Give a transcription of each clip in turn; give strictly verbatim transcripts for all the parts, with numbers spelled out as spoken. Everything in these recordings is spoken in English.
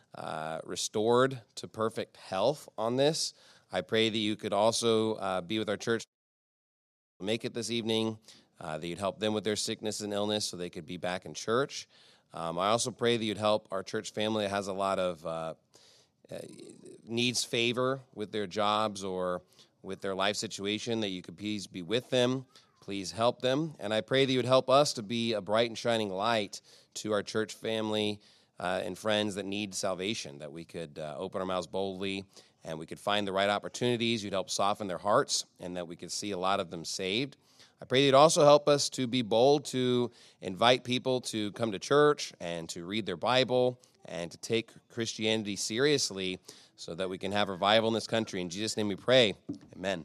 uh, restored to perfect health on this. I pray that you could also uh, be with our church, make it this evening, uh, that you'd help them with their sickness and illness so they could be back in church. Um, I also pray that you'd help our church family that has a lot of uh, uh, needs favor with their jobs or with their life situation, that you could please be with them, please help them. And I pray that you would help us to be a bright and shining light to our church family uh, and friends that need salvation, that we could uh, open our mouths boldly and we could find the right opportunities. You'd help soften their hearts and that we could see a lot of them saved. I pray you'd also help us to be bold to invite people to come to church and to read their Bible and to take Christianity seriously so that we can have revival in this country. In Jesus' name we pray. Amen. Amen.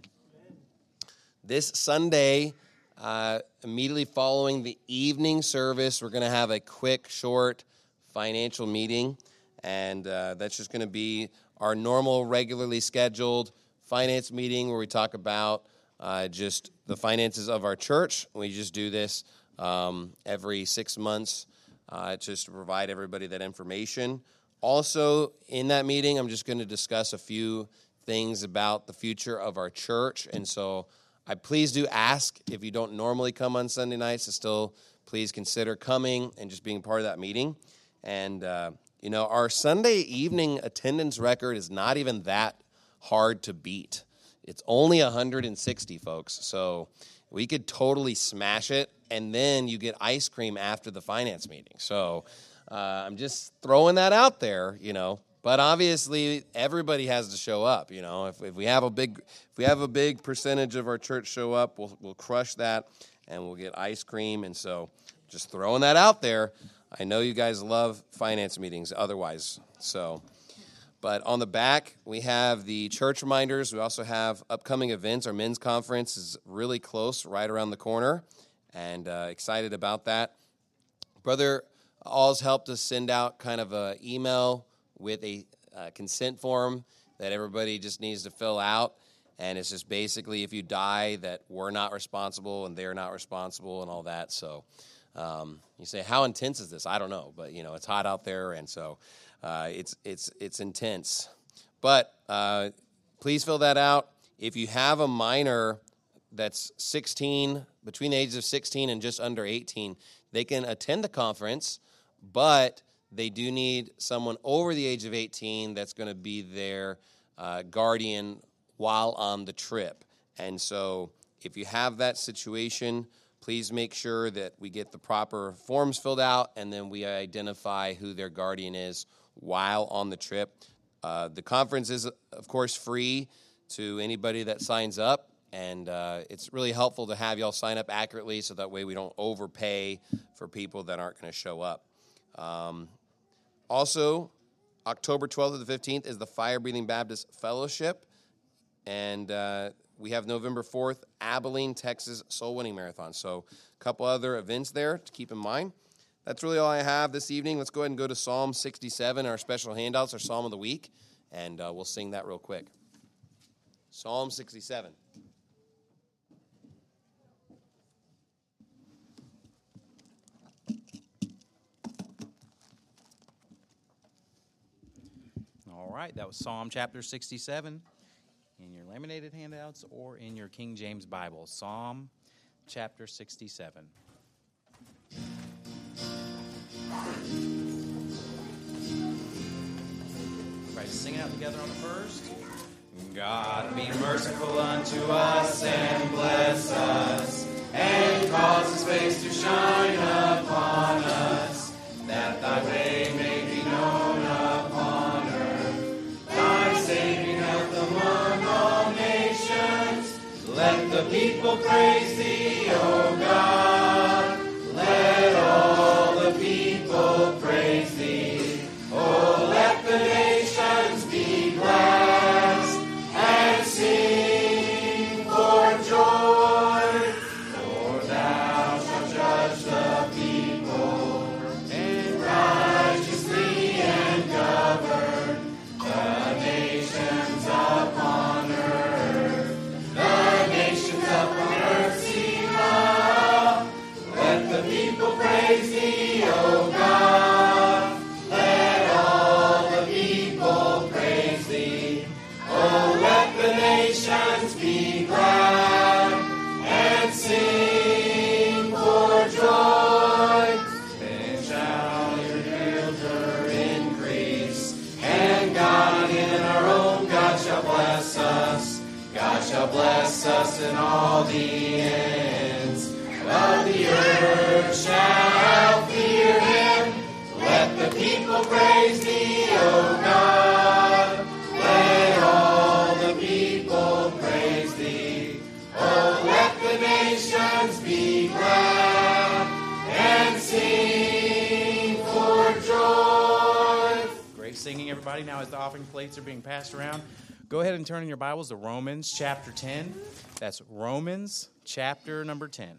This Sunday, uh, immediately following the evening service, we're going to have a quick, short financial meeting, and uh, that's just going to be our normal, regularly scheduled finance meeting where we talk about uh, just the finances of our church. We just do this um, every six months uh, just to provide everybody that information. Also, in that meeting, I'm just going to discuss a few things about the future of our church, and so I please do ask, if you don't normally come on Sunday nights, to still please consider coming and just being part of that meeting. And, uh, you know, our Sunday evening attendance record is not even that hard to beat. It's only one hundred sixty, folks, so we could totally smash it, and then you get ice cream after the finance meeting. So uh, I'm just throwing that out there, you know. But obviously, everybody has to show up. You know, if, if we have a big, if we have a big percentage of our church show up, we'll we'll crush that, and we'll get ice cream. And so, just throwing that out there. I know you guys love finance meetings. Otherwise, so. But on the back, we have the church reminders. We also have upcoming events. Our men's conference is really close, right around the corner, and uh, excited about that. Brother All's helped us send out kind of an email with a uh, consent form that everybody just needs to fill out, and it's just basically if you die that we're not responsible and they're not responsible and all that. So um, you say, how intense is this? I don't know, but you know it's hot out there, and so uh, it's it's it's intense. But uh, please fill that out. If you have a minor that's sixteen, between the ages of sixteen and just under eighteen, they can attend the conference, but they do need someone over the age of eighteen that's going to be their uh, guardian while on the trip. And so if you have that situation, please make sure that we get the proper forms filled out, and then we identify who their guardian is while on the trip. Uh, the conference is, of course, free to anybody that signs up, and uh, it's really helpful to have y'all sign up accurately so that way we don't overpay for people that aren't going to show up. Um, also, October twelfth to the fifteenth is the Fire Breathing Baptist Fellowship, and uh, we have November fourth, Abilene, Texas Soul Winning Marathon. So a couple other events there to keep in mind. That's really all I have this evening. Let's go ahead and go to Psalm sixty-seven, our special handouts, our Psalm of the Week, and uh, we'll sing that real quick. Psalm sixty-seven. All right, that was Psalm chapter sixty-seven in your laminated handouts or in your King James Bible. Psalm chapter sixty-seven. Everybody sing it out together on the first. God be merciful unto us and bless us, and cause his face to shine upon us, that thy way may be known upon earth, thy saving health among all nations. Let the people praise thee, O God. Let all the people praise thee. Oh, let the nations be blessed and sing for joy. For thou shalt judge the people and righteously and govern the nations upon earth. The nations upon earth sing aloud. Let the people praise thee, O God. Let all the people us, and all the ends of the earth shall fear him. Let the people praise thee, O God. Let all the people praise thee. Oh, let the nations be glad and sing for joy. Great singing, everybody. Now as the offering plates are being passed around, go ahead and turn in your Bibles to Romans chapter ten. That's Romans chapter number ten.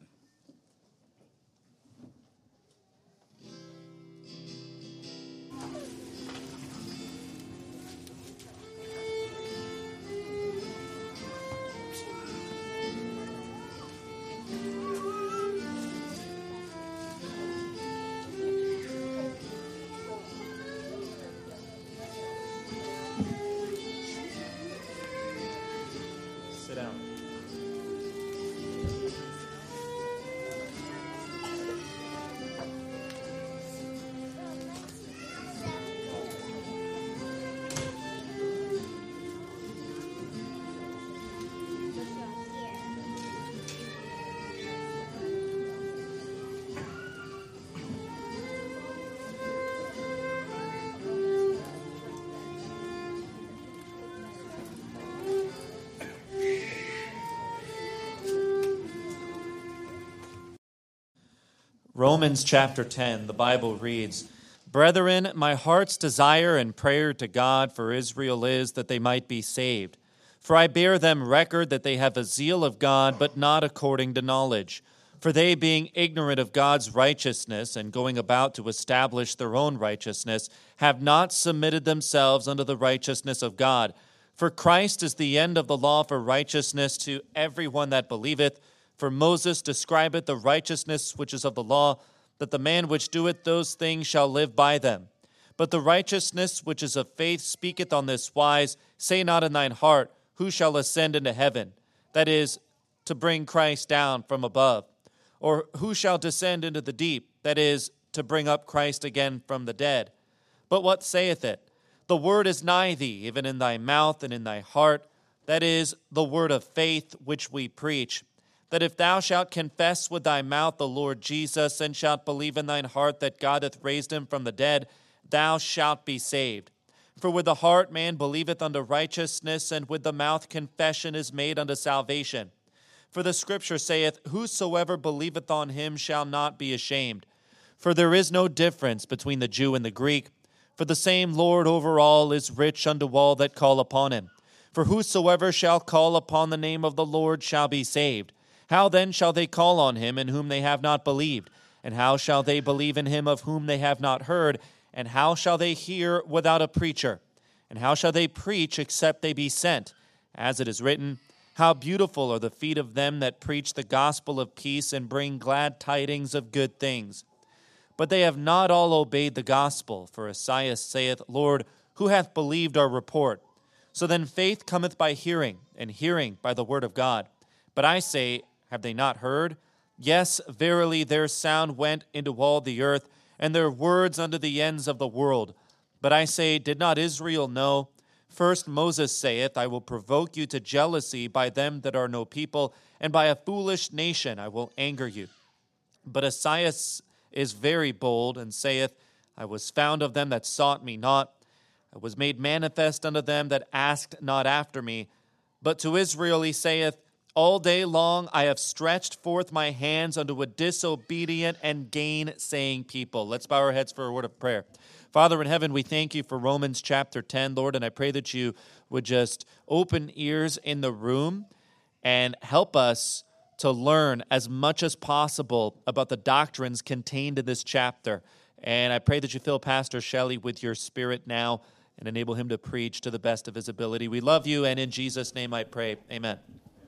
Romans chapter ten, the Bible reads, Brethren, my heart's desire and prayer to God for Israel is that they might be saved. For I bear them record that they have a zeal of God, but not according to knowledge. For they, being ignorant of God's righteousness and going about to establish their own righteousness, have not submitted themselves unto the righteousness of God. For Christ is the end of the law for righteousness to every one that believeth. For Moses describeth the righteousness which is of the law, that the man which doeth those things shall live by them. But the righteousness which is of faith speaketh on this wise, Say not in thine heart, Who shall ascend into heaven? That is, to bring Christ down from above. Or who shall descend into the deep? That is, to bring up Christ again from the dead. But what saith it? The word is nigh thee, even in thy mouth and in thy heart. That is, the word of faith which we preach. That if thou shalt confess with thy mouth the Lord Jesus, and shalt believe in thine heart that God hath raised him from the dead, thou shalt be saved. For with the heart man believeth unto righteousness, and with the mouth confession is made unto salvation. For the Scripture saith, Whosoever believeth on him shall not be ashamed. For there is no difference between the Jew and the Greek, for the same Lord over all is rich unto all that call upon him. For whosoever shall call upon the name of the Lord shall be saved. How then shall they call on him in whom they have not believed? And how shall they believe in him of whom they have not heard? And how shall they hear without a preacher? And how shall they preach except they be sent? As it is written, How beautiful are the feet of them that preach the gospel of peace and bring glad tidings of good things. But they have not all obeyed the gospel. For Esaias saith, Lord, who hath believed our report? So then faith cometh by hearing, and hearing by the word of God. But I say, have they not heard? Yes, verily, their sound went into all the earth, and their words unto the ends of the world. But I say, did not Israel know? First Moses saith, I will provoke you to jealousy by them that are no people, and by a foolish nation I will anger you. But Esaias is very bold, and saith, I was found of them that sought me not. I was made manifest unto them that asked not after me. But to Israel he saith, All day long I have stretched forth my hands unto a disobedient and gainsaying people. Let's bow our heads for a word of prayer. Father in heaven, we thank you for Romans chapter ten, Lord, and I pray that you would just open ears in the room and help us to learn as much as possible about the doctrines contained in this chapter. And I pray that you fill Pastor Shelley with your spirit now and enable him to preach to the best of his ability. We love you, and in Jesus' name I pray. Amen.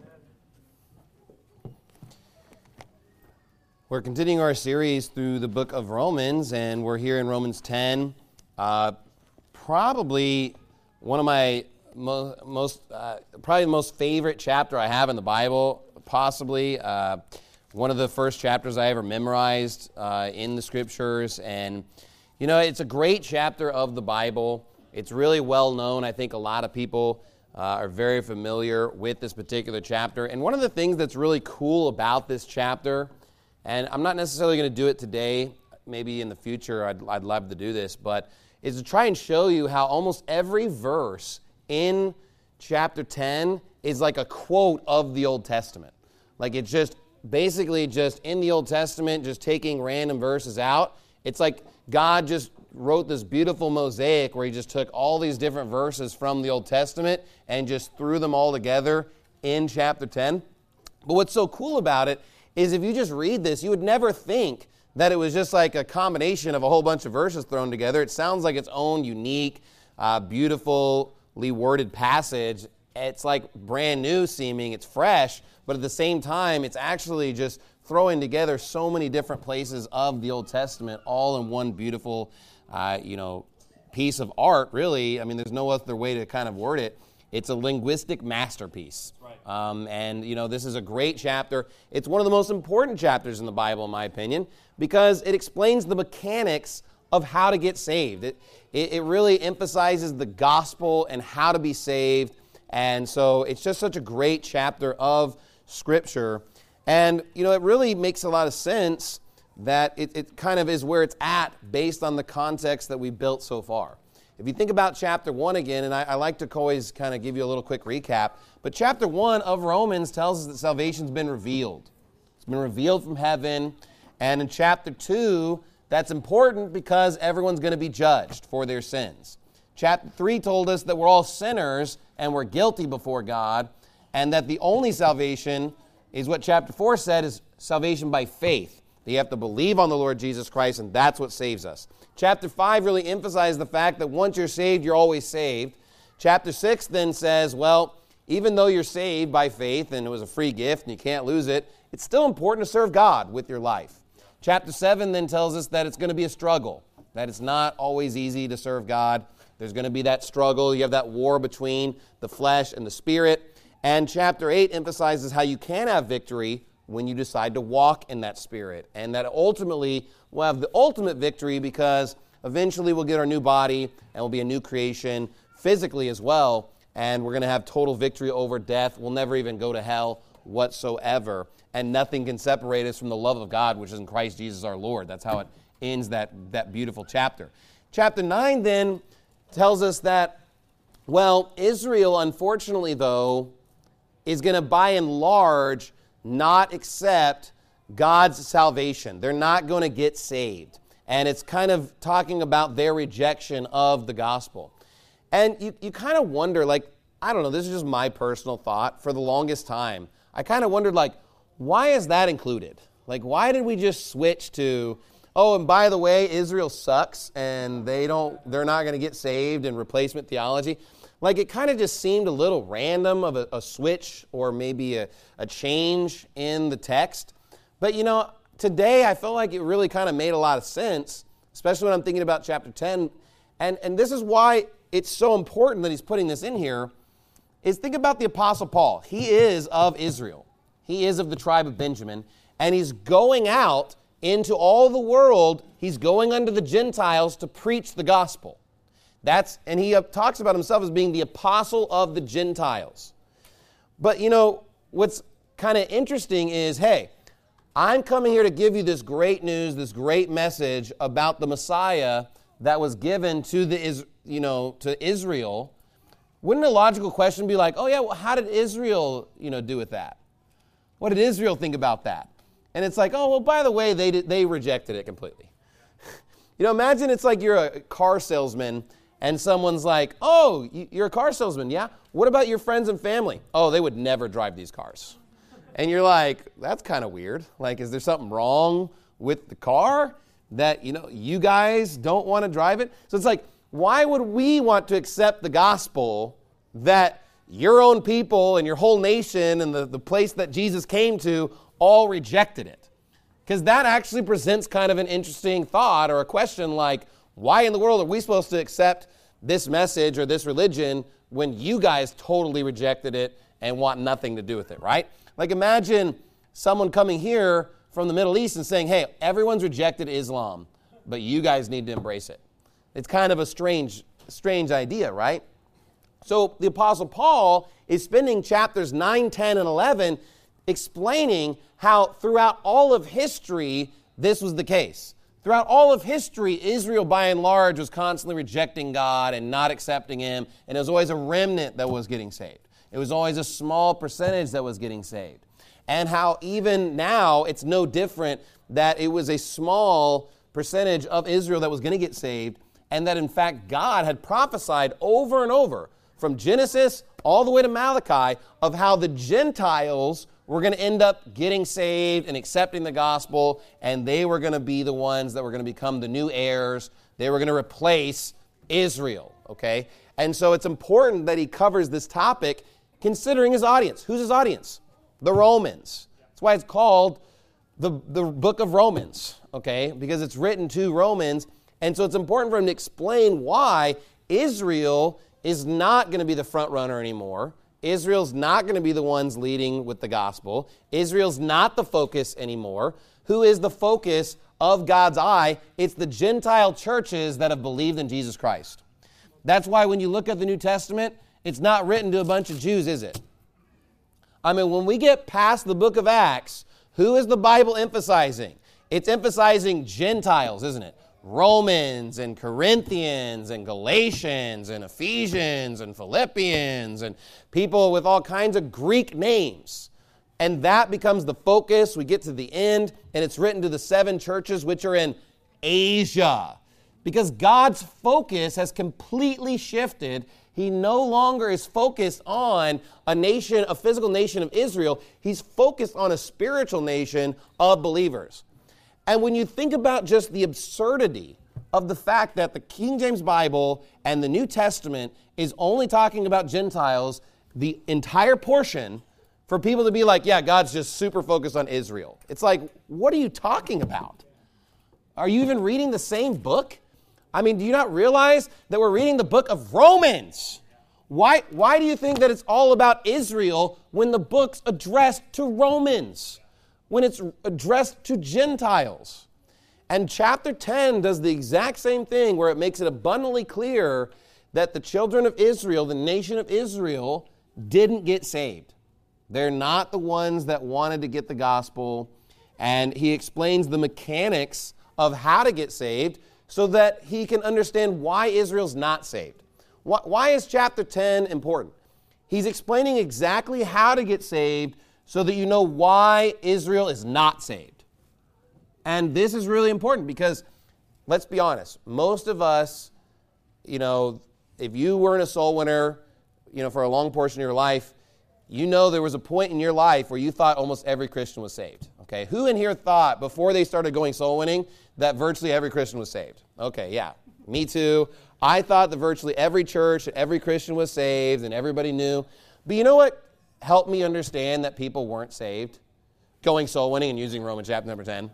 We're continuing our series through the book of Romans, and we're here in Romans ten. Uh, probably one of my mo- most, uh, probably the most favorite chapter I have in the Bible, possibly. Uh, one of the first chapters I ever memorized uh, in the Scriptures. And, you know, it's a great chapter of the Bible. It's really well known. I think a lot of people uh, are very familiar with this particular chapter. And one of the things that's really cool about this chapter, and I'm not necessarily going to do it today, maybe in the future I'd, I'd love to do this, but is to try and show you how almost every verse in chapter ten is like a quote of the Old Testament. Like it's just basically just in the Old Testament, just taking random verses out. It's like God just wrote this beautiful mosaic where he just took all these different verses from the Old Testament and just threw them all together in chapter ten. But what's so cool about it is if you just read this, you would never think that it was just like a combination of a whole bunch of verses thrown together. It sounds like its own unique, uh, beautifully worded passage. It's like brand new seeming, it's fresh, but at the same time, it's actually just throwing together so many different places of the Old Testament all in one beautiful, uh, you know, piece of art, really. I mean, there's no other way to kind of word it. It's a linguistic masterpiece. Right. Um, and, you know, this is a great chapter. It's one of the most important chapters in the Bible, in my opinion, because it explains the mechanics of how to get saved. It, it, it really emphasizes the gospel and how to be saved. And so it's just such a great chapter of Scripture. And, you know, it really makes a lot of sense that it, it kind of is where it's at based on the context that we've built so far. If you think about chapter one again, and I, I like to always kind of give you a little quick recap, but chapter one of Romans tells us that salvation's been revealed. It's been revealed from heaven. And in chapter two, that's important because everyone's going to be judged for their sins. Chapter three told us that we're all sinners and we're guilty before God, and that the only salvation is what chapter four said is salvation by faith. That you have to believe on the Lord Jesus Christ, and that's what saves us. Chapter five really emphasized the fact that once you're saved, you're always saved. Chapter six then says, well, even though you're saved by faith and it was a free gift and you can't lose it, it's still important to serve God with your life. Chapter seven then tells us that it's going to be a struggle, that it's not always easy to serve God. There's going to be that struggle. You have that war between the flesh and the spirit. And chapter eight emphasizes how you can have victory when you decide to walk in that spirit. And that ultimately we'll have the ultimate victory because eventually we'll get our new body and we'll be a new creation physically as well. And we're going to have total victory over death. We'll never even go to hell whatsoever. And nothing can separate us from the love of God, which is in Christ Jesus our Lord. That's how it ends that, that beautiful chapter. Chapter nine then tells us that, well, Israel, unfortunately, though, is going to by and large not accept God's salvation. They're not going to get saved. And it's kind of talking about their rejection of the gospel. And you, you kind of wonder, like, I don't know, this is just my personal thought. For the longest time, I kind of wondered, like, why is that included? Like, why did we just switch to, oh, and by the way, Israel sucks and they don't, they're not going to get saved and replacement theology? Like, it kind of just seemed a little random of a, a switch or maybe a, a change in the text. But, you know, today I feel like it really kind of made a lot of sense, especially when I'm thinking about chapter ten. And, and this is why it's so important that he's putting this in here, is think about the Apostle Paul. He is of Israel. He is of the tribe of Benjamin. And he's going out into all the world. He's going unto the Gentiles to preach the gospel. That's, and he talks about himself as being the apostle of the Gentiles. But, you know, what's kind of interesting is, hey, I'm coming here to give you this great news, this great message about the Messiah that was given to the, you know, to Israel. Wouldn't a logical question be like, oh yeah, well, how did Israel, you know, do with that? What did Israel think about that? And it's like, oh, well, by the way, they did, they rejected it completely. You know, imagine it's like you're a car salesman and someone's like, oh, you're a car salesman, yeah? What about your friends and family? Oh, they would never drive these cars. And you're like, that's kind of weird. Like, is there something wrong with the car that, you know, you guys don't want to drive it? So it's like, why would we want to accept the gospel that your own people and your whole nation and the, the place that Jesus came to all rejected it? Because that actually presents kind of an interesting thought or a question like, why in the world are we supposed to accept this message or this religion when you guys totally rejected it and want nothing to do with it, right? Like imagine someone coming here from the Middle East and saying, hey, everyone's rejected Islam, but you guys need to embrace it. It's kind of a strange, strange idea, right? So the Apostle Paul is spending chapters nine, ten, and eleven explaining how throughout all of history this was the case. Throughout all of history, Israel by and large was constantly rejecting God and not accepting Him, and it was always a remnant that was getting saved. It was always a small percentage that was getting saved. And how even now it's no different, that it was a small percentage of Israel that was going to get saved, and that in fact God had prophesied over and over from Genesis all the way to Malachi of how the Gentiles were going to end up getting saved and accepting the gospel, and they were going to be the ones that were going to become the new heirs. They were going to replace Israel, okay? And so it's important that he covers this topic considering his audience. Who's his audience? The Romans. That's why it's called the, the book of Romans, okay? Because it's written to Romans, and so it's important for him to explain why Israel is not going to be the front runner anymore. Israel's not going to be the ones leading with the gospel. Israel's not the focus anymore. Who is the focus of God's eye? It's the Gentile churches that have believed in Jesus Christ. That's why when you look at the New Testament, it's not written to a bunch of Jews, is it? I mean, when we get past the book of Acts, who is the Bible emphasizing? It's emphasizing Gentiles, isn't it? Romans and Corinthians and Galatians and Ephesians and Philippians and people with all kinds of Greek names. And that becomes the focus. We get to the end, and it's written to the seven churches which are in Asia. Because God's focus has completely shifted. He no longer is focused on a nation, a physical nation of Israel. He's focused on a spiritual nation of believers. And when you think about just the absurdity of the fact that the King James Bible and the New Testament is only talking about Gentiles, the entire portion, for people to be like, yeah, God's just super focused on Israel. It's like, what are you talking about? Are you even reading the same book? I mean, do you not realize that we're reading the book of Romans? Why, why do you think that it's all about Israel when the book's addressed to Romans? When it's addressed to Gentiles? And chapter ten does the exact same thing, where it makes it abundantly clear that the children of Israel, the nation of Israel, didn't get saved. They're not the ones that wanted to get the gospel. And he explains the mechanics of how to get saved so that he can understand why Israel's not saved. Why is chapter ten important? He's explaining exactly how to get saved so that you know why Israel is not saved. And this is really important because, let's be honest, most of us, you know, if you weren't a soul winner, you know, for a long portion of your life, you know there was a point in your life where you thought almost every Christian was saved. Okay, who in here thought before they started going soul winning that virtually every Christian was saved? Okay, yeah, me too. I thought that virtually every church and every Christian was saved and everybody knew. But you know what helped me understand that people weren't saved? Going soul winning and using Romans chapter number ten.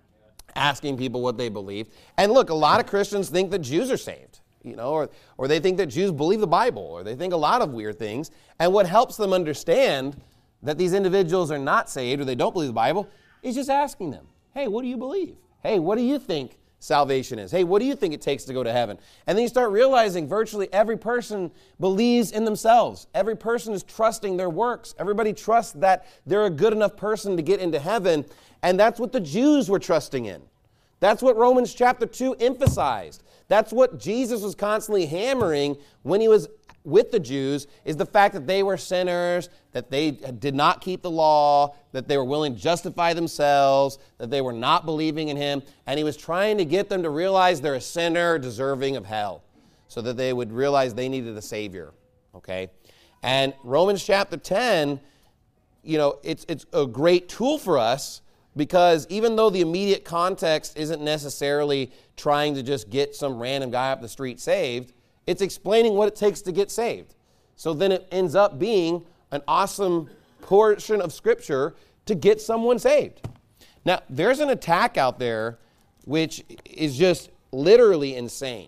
Asking people what they believe. And look, a lot of Christians think that Jews are saved, you know, or, or they think that Jews believe the Bible, or they think a lot of weird things. And what helps them understand that these individuals are not saved or they don't believe the Bible is just asking them, hey, what do you believe? Hey, what do you think salvation is? Hey, what do you think it takes to go to heaven? And then you start realizing virtually every person believes in themselves. Every person is trusting their works. Everybody trusts that they're a good enough person to get into heaven. And that's what the Jews were trusting in. That's what Romans chapter two emphasized. That's what Jesus was constantly hammering when he was with the Jews, is the fact that they were sinners, that they did not keep the law, that they were willing to justify themselves, that they were not believing in him. And he was trying to get them to realize they're a sinner deserving of hell, so that they would realize they needed a Savior. Okay? And Romans chapter ten, you know, it's it's a great tool for us, because even though the immediate context isn't necessarily trying to just get some random guy up the street saved, it's explaining what it takes to get saved. So then it ends up being an awesome portion of Scripture to get someone saved. Now, there's an attack out there which is just literally insane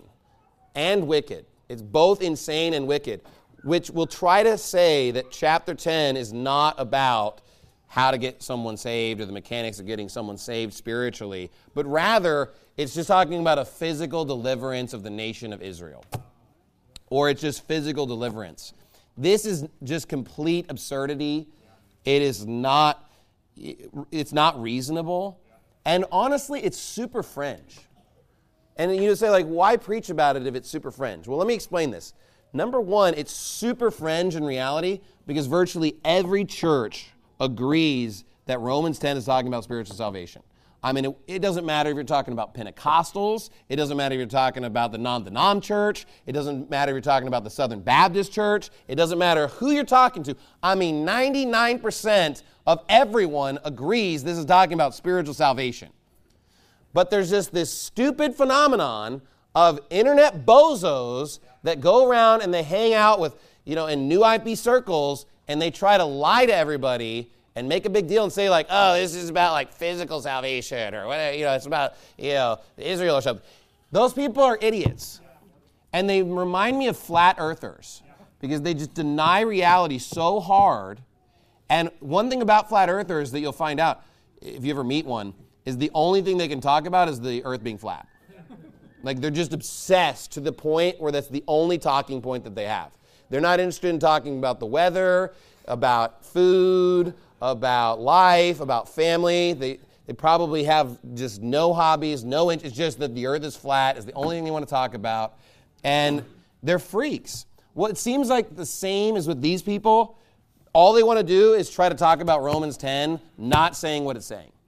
and wicked. It's both insane and wicked, which will try to say that chapter ten is not about how to get someone saved or the mechanics of getting someone saved spiritually, but rather it's just talking about a physical deliverance of the nation of Israel. or it's just physical deliverance. This is just complete absurdity. It is not, it's not reasonable. And honestly, it's super fringe. And you say, like, why preach about it if it's super fringe? Well, let me explain this. Number one, it's super fringe in reality because virtually every church agrees that Romans ten is talking about spiritual salvation. I mean, it, it doesn't matter if you're talking about Pentecostals. It doesn't matter if you're talking about the non-denom church. It doesn't matter if you're talking about the Southern Baptist church. It doesn't matter who you're talking to. I mean, ninety-nine percent of everyone agrees this is talking about spiritual salvation. But there's just this stupid phenomenon of internet bozos that go around and they hang out with, you know, in new I P circles, and they try to lie to everybody and make a big deal and say, like, oh, this is about, like, physical salvation or whatever, you know, it's about, you know, Israel or something. Those people are idiots. And they remind me of flat earthers because they just deny reality so hard. And one thing about flat earthers that you'll find out, if you ever meet one, is the only thing they can talk about is the earth being flat. Like, they're just obsessed to the point where that's the only talking point that they have. They're not interested in talking about the weather, about food, about life, about family. They they probably have just no hobbies, no interest. It's just that the earth is flat is the only thing they want to talk about. And they're freaks. Well, it seems like the same as with these people. All they want to do is try to talk about Romans ten, not saying what it's saying.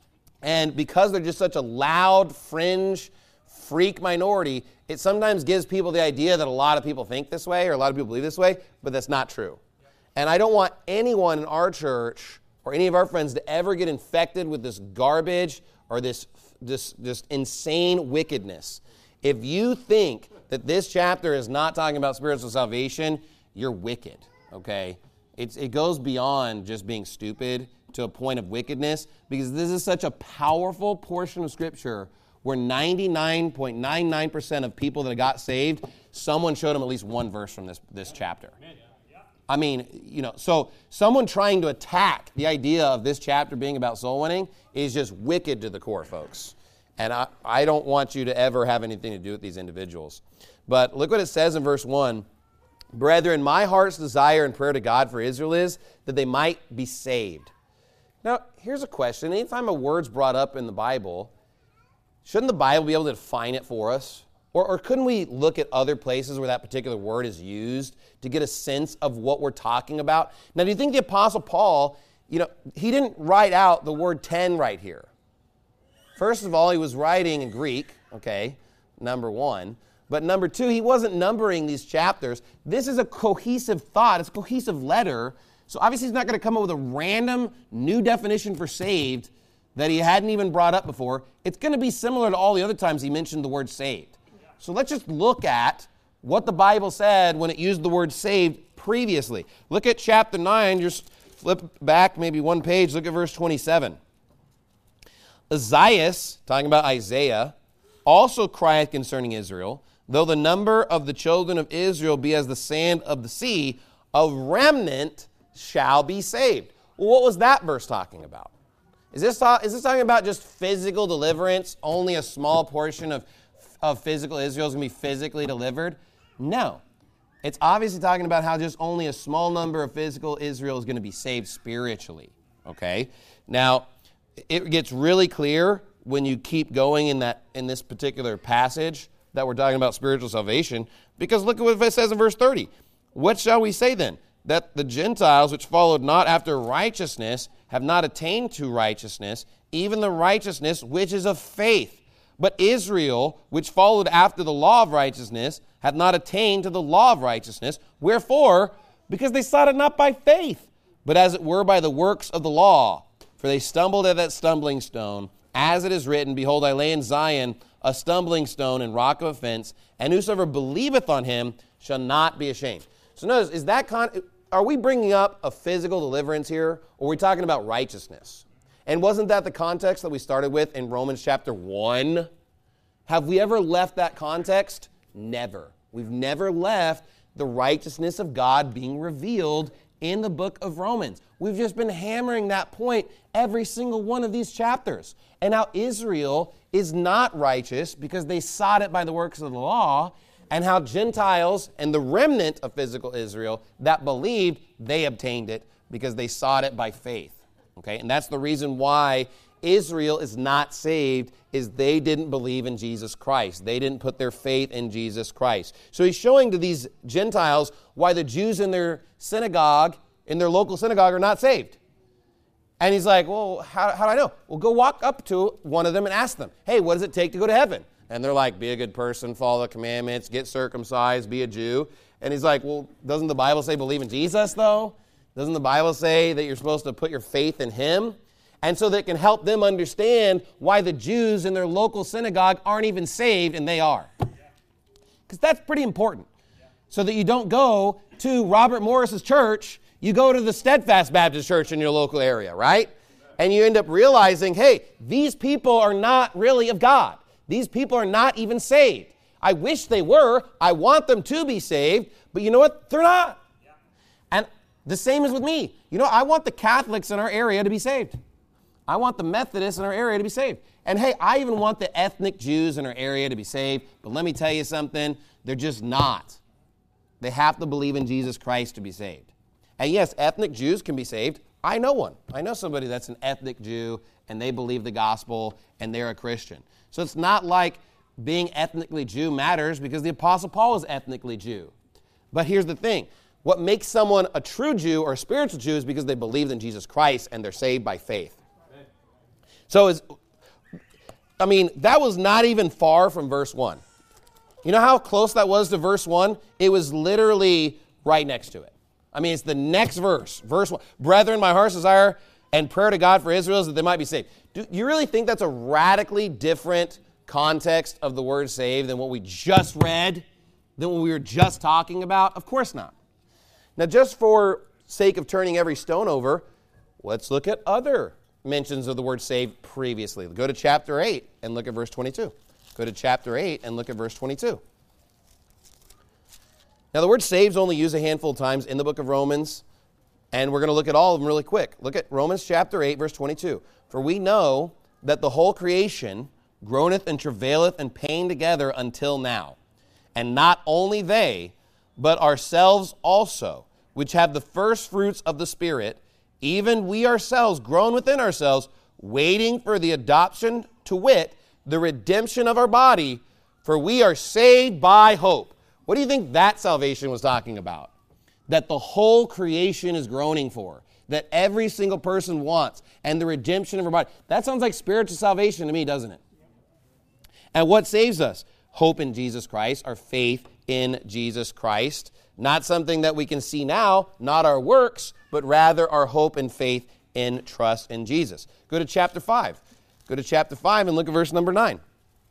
And because they're just such a loud, fringe, freak minority, it sometimes gives people the idea that a lot of people think this way or a lot of people believe this way, but that's not true. And I don't want anyone in our church or any of our friends to ever get infected with this garbage or this, this, this insane wickedness. If you think that this chapter is not talking about spiritual salvation, you're wicked, okay? It's, it goes beyond just being stupid to a point of wickedness because this is such a powerful portion of Scripture where ninety-nine point nine nine percent of people that got saved, someone showed them at least one verse from this, this chapter. I mean, you know, so someone trying to attack the idea of this chapter being about soul winning is just wicked to the core, folks. And I, I don't want you to ever have anything to do with these individuals. But look what it says in verse one. Brethren, my heart's desire and prayer to God for Israel is that they might be saved. Now, here's a question. Anytime a word's brought up in the Bible, shouldn't the Bible be able to define it for us? Or, or couldn't we look at other places where that particular word is used to get a sense of what we're talking about? Now, do you think the Apostle Paul, you know, he didn't write out the word ten right here? First of all, he was writing in Greek, okay, number one. But number two, he wasn't numbering these chapters. This is a cohesive thought. It's a cohesive letter. So obviously he's not going to come up with a random new definition for saved that he hadn't even brought up before. It's going to be similar to all the other times he mentioned the word saved. So let's just look at what the Bible said when it used the word saved previously. Look at chapter nine. Just flip back maybe one page. Look at verse twenty-seven. Isaias, talking about Isaiah, also crieth concerning Israel, though the number of the children of Israel be as the sand of the sea, a remnant shall be saved. Well, what was that verse talking about? Is this, is this talking about just physical deliverance? Only a small portion of of physical Israel is going to be physically delivered? No. It's obviously talking about how just only a small number of physical Israel is going to be saved spiritually, okay? Now, it gets really clear when you keep going in that in this particular passage that we're talking about spiritual salvation, because look at what it says in verse thirty. What shall we say then? That the Gentiles which followed not after righteousness have not attained to righteousness, even the righteousness which is of faith. But Israel, which followed after the law of righteousness, hath not attained to the law of righteousness. Wherefore? Because they sought it not by faith, but as it were by the works of the law. For they stumbled at that stumbling stone. As it is written, Behold, I lay in Zion a stumbling stone and rock of offense, and whosoever believeth on him shall not be ashamed. So notice, is that con- are we bringing up a physical deliverance here, or are we talking about righteousness? And wasn't that the context that we started with in Romans chapter one? Have we ever left that context? Never. We've never left the righteousness of God being revealed in the book of Romans. We've just been hammering that point every single one of these chapters. And now Israel is not righteous because they sought it by the works of the law. and how Gentiles and the remnant of physical Israel that believed, they obtained it because they sought it by faith. Okay, and that's the reason why Israel is not saved, is they didn't believe in Jesus Christ. They didn't put their faith in Jesus Christ. So he's showing to these Gentiles why the Jews in their synagogue, in their local synagogue, are not saved. And he's like, well, how, how do I know? Well, go walk up to one of them and ask them, hey, what does it take to go to heaven? And they're like, be a good person, follow the commandments, get circumcised, be a Jew. And he's like, well, doesn't the Bible say believe in Jesus, though? Doesn't the Bible say that you're supposed to put your faith in him? And so that can help them understand why the Jews in their local synagogue aren't even saved, and they are. Because that's pretty important. So that you don't go to Robert Morris's church, you go to the Steadfast Baptist Church in your local area, right? And you end up realizing, hey, these people are not really of God. These people are not even saved. I wish they were. I want them to be saved. But you know what? They're not. Yeah. And the same is with me. You know, I want the Catholics in our area to be saved. I want the Methodists in our area to be saved. And hey, I even want the ethnic Jews in our area to be saved. But let me tell you something. They're just not. They have to believe in Jesus Christ to be saved. And yes, ethnic Jews can be saved. I know one. I know somebody that's an ethnic Jew, and they believe the gospel, and they're a Christian. So it's not like being ethnically Jew matters, because the Apostle Paul is ethnically Jew. But here's the thing. What makes someone a true Jew or a spiritual Jew is because they believed in Jesus Christ and they're saved by faith. So, it's, I mean, that was not even far from verse one. You know how close that was to verse one? It was literally right next to it. I mean, it's the next verse. Verse one. Brethren, my heart's desire and prayer to God for Israel is that they might be saved. Do you really think that's a radically different context of the word saved than what we just read, than what we were just talking about? Of course not. Now, just for sake of turning every stone over, let's look at other mentions of the word saved previously. Go to chapter eight and look at verse twenty-two. Go to chapter eight and look at verse twenty-two. Now, the word saved is only used a handful of times in the book of Romans, and we're going to look at all of them really quick. Look at Romans chapter eight, verse twenty-two. For we know that the whole creation groaneth and travaileth and pain together until now. And not only they, but ourselves also, which have the first fruits of the Spirit, even we ourselves groan within ourselves, waiting for the adoption, to wit, the redemption of our body, for we are saved by hope. What do you think that salvation was talking about? That the whole creation is groaning for, that every single person wants, and the redemption of our body. That sounds like spiritual salvation to me, doesn't it? And what saves us? Hope in Jesus Christ, our faith in Jesus Christ. Not something that we can see now, not our works, but rather our hope and faith in trust in Jesus. Go to chapter five. Go to chapter five and look at verse number nine.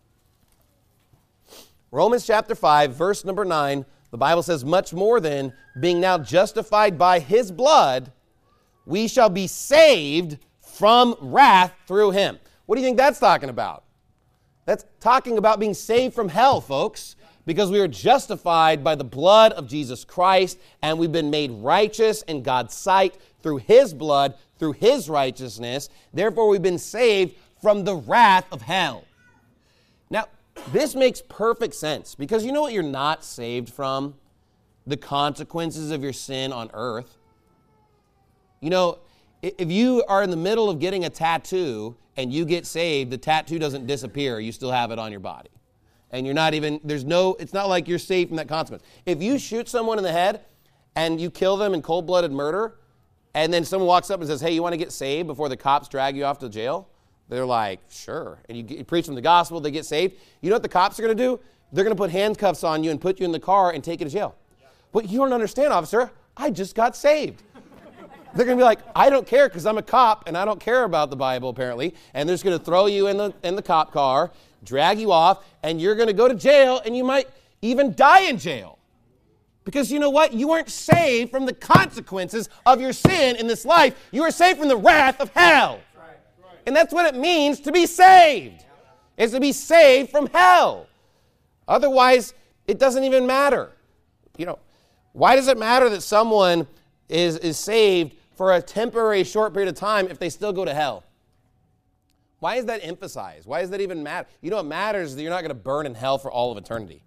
Romans chapter five, verse number nine, the Bible says, much more than being now justified by his blood, we shall be saved from wrath through him. What do you think that's talking about? That's talking about being saved from hell, folks, because we are justified by the blood of Jesus Christ, and we've been made righteous in God's sight through his blood, through his righteousness. Therefore, we've been saved from the wrath of hell. Now, this makes perfect sense, because you know what you're not saved from? The consequences of your sin on earth. You know, if you are in the middle of getting a tattoo and you get saved, the tattoo doesn't disappear. You still have it on your body. And you're not even, there's no, it's not like you're saved from that consequence. If you shoot someone in the head and you kill them in cold-blooded murder, and then someone walks up and says, hey, you want to get saved before the cops drag you off to jail? They're like, sure. And you, you preach them the gospel, they get saved. You know what the cops are going to do? They're going to put handcuffs on you and put you in the car and take you to jail. Yeah. But you don't understand, officer. I just got saved. They're going to be like, I don't care because I'm a cop and I don't care about the Bible, apparently. And they're just going to throw you in the in the cop car, drag you off, and you're going to go to jail, and you might even die in jail. Because you know what? You weren't saved from the consequences of your sin in this life. You were saved from the wrath of hell. And that's what it means to be saved, is to be saved from hell. Otherwise, it doesn't even matter. You know, why does it matter that someone is, is saved for a temporary short period of time if they still go to hell? Why is that emphasized? Why does that even matter? You know what matters is that you're not going to burn in hell for all of eternity.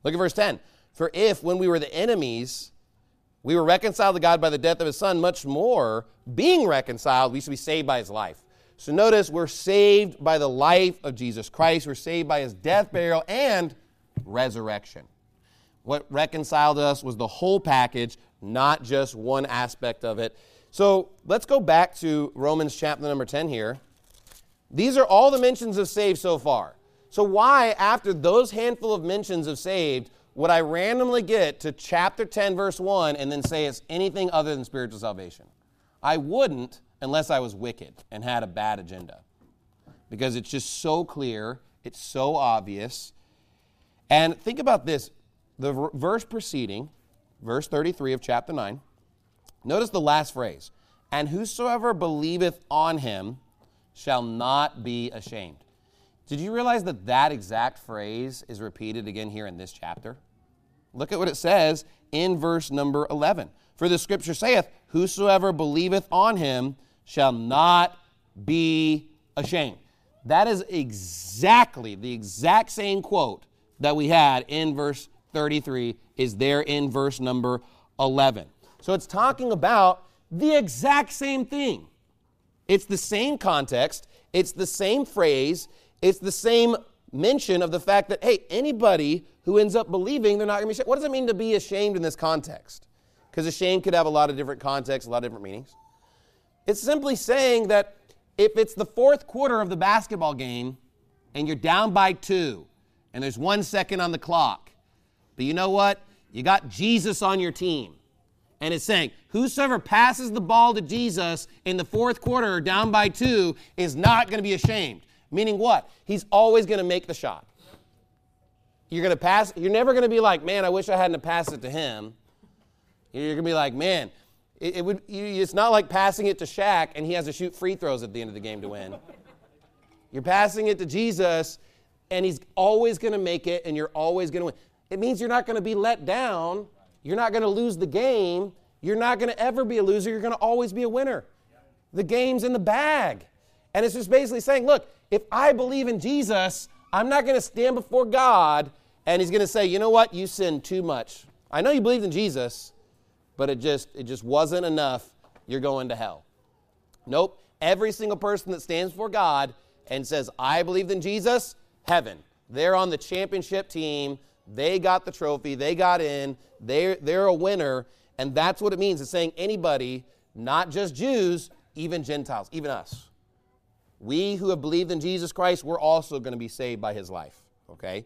Look at verse ten. For if, when we were the enemies, we were reconciled to God by the death of his son, much more, being reconciled, we should be saved by his life. So notice, we're saved by the life of Jesus Christ. We're saved by his death, burial, and resurrection. What reconciled us was the whole package, not just one aspect of it. So let's go back to Romans chapter number ten here. These are all the mentions of saved so far. So why, after those handful of mentions of saved, would I randomly get to chapter ten, verse one, and then say it's anything other than spiritual salvation? I wouldn't unless I was wicked and had a bad agenda. Because it's just so clear, it's so obvious. And think about this. The verse preceding, verse thirty-three of chapter nine, notice the last phrase. And whosoever believeth on him shall not be ashamed. Did you realize that that exact phrase is repeated again here in this chapter? Look at what it says in verse number eleven. For the scripture saith, whosoever believeth on him shall not be ashamed. That is exactly the exact same quote that we had in verse thirty-three is there in verse number eleven. So it's talking about the exact same thing. It's the same context. It's the same phrase. It's the same mention of the fact that, hey, anybody who ends up believing, they're not going to be ashamed. What does it mean to be ashamed in this context? Because ashamed could have a lot of different contexts, a lot of different meanings. It's simply saying that if it's the fourth quarter of the basketball game and you're down by two and there's one second on the clock, but you know what? You got Jesus on your team. And it's saying, whosoever passes the ball to Jesus in the fourth quarter down by two is not going to be ashamed. Meaning what? He's always going to make the shot. You're going to pass. You're never going to be like, man, I wish I hadn't passed it to him. You're going to be like, man, it, it would. You, it's not like passing it to Shaq and he has to shoot free throws at the end of the game to win. You're passing it to Jesus and he's always going to make it and you're always going to win. It means you're not going to be let down. You're not going to lose the game. You're not going to ever be a loser. You're going to always be a winner. The game's in the bag. And it's just basically saying, look, if I believe in Jesus, I'm not going to stand before God and he's going to say, you know what? You sinned too much. I know you believed in Jesus, but it just it just wasn't enough. You're going to hell. Nope. Every single person that stands before God and says, I believed in Jesus, heaven. They're on the championship team. They got the trophy. They got in. They're, they're a winner. And that's what it means. It's saying anybody, not just Jews, even Gentiles, even us. We who have believed in Jesus Christ, we're also going to be saved by his life. Okay?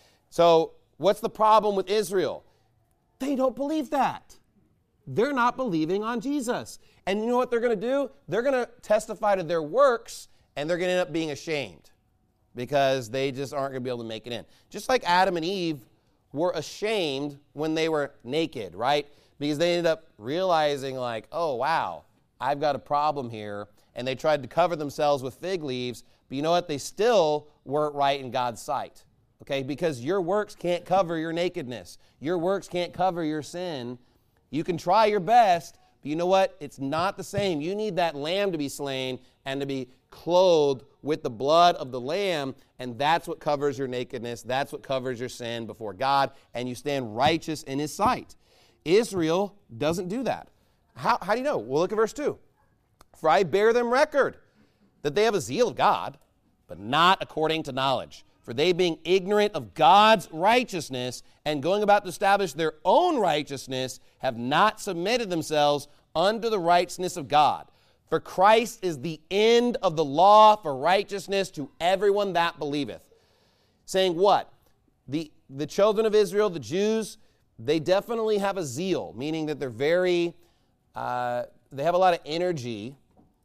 So what's the problem with Israel? They don't believe that. They're not believing on Jesus. And you know what they're going to do? They're going to testify to their works, and they're going to end up being ashamed because they just aren't going to be able to make it in. Just like Adam and Eve were ashamed when they were naked, right? Because they ended up realizing like, oh, wow, I've got a problem here. And they tried to cover themselves with fig leaves. But you know what? They still weren't right in God's sight. Okay? Because your works can't cover your nakedness. Your works can't cover your sin. You can try your best, but you know what? It's not the same. You need that lamb to be slain and to be clothed with the blood of the lamb, and that's what covers your nakedness. That's what covers your sin before God, and you stand righteous in his sight. Israel doesn't do that. How, how do you know? Well, look at verse two. For I bear them record that they have a zeal of God, but not according to knowledge. For they being ignorant of God's righteousness and going about to establish their own righteousness have not submitted themselves unto the righteousness of God. For Christ is the end of the law for righteousness to everyone that believeth. Saying what? The, the children of Israel, the Jews, they definitely have a zeal, meaning that they're very, uh, they have a lot of energy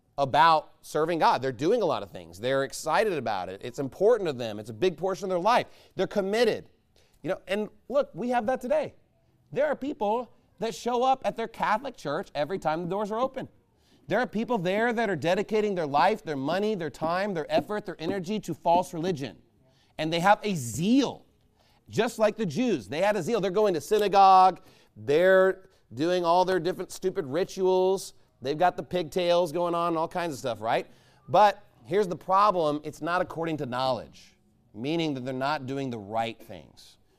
about serving God. They're doing a lot of things. They're excited about it. It's important to them. It's a big portion of their life. They're committed. You know, and look, we have that today. There are people that show up at their Catholic church every time the doors are open. There are people there that are dedicating their life, their money, their time, their effort, their energy to false religion. And they have a zeal, just like the Jews. They had a zeal. They're going to synagogue. They're doing all their different stupid rituals. They've got the pigtails going on and all kinds of stuff, right? But here's the problem. It's not according to knowledge, meaning that they're not doing the right things.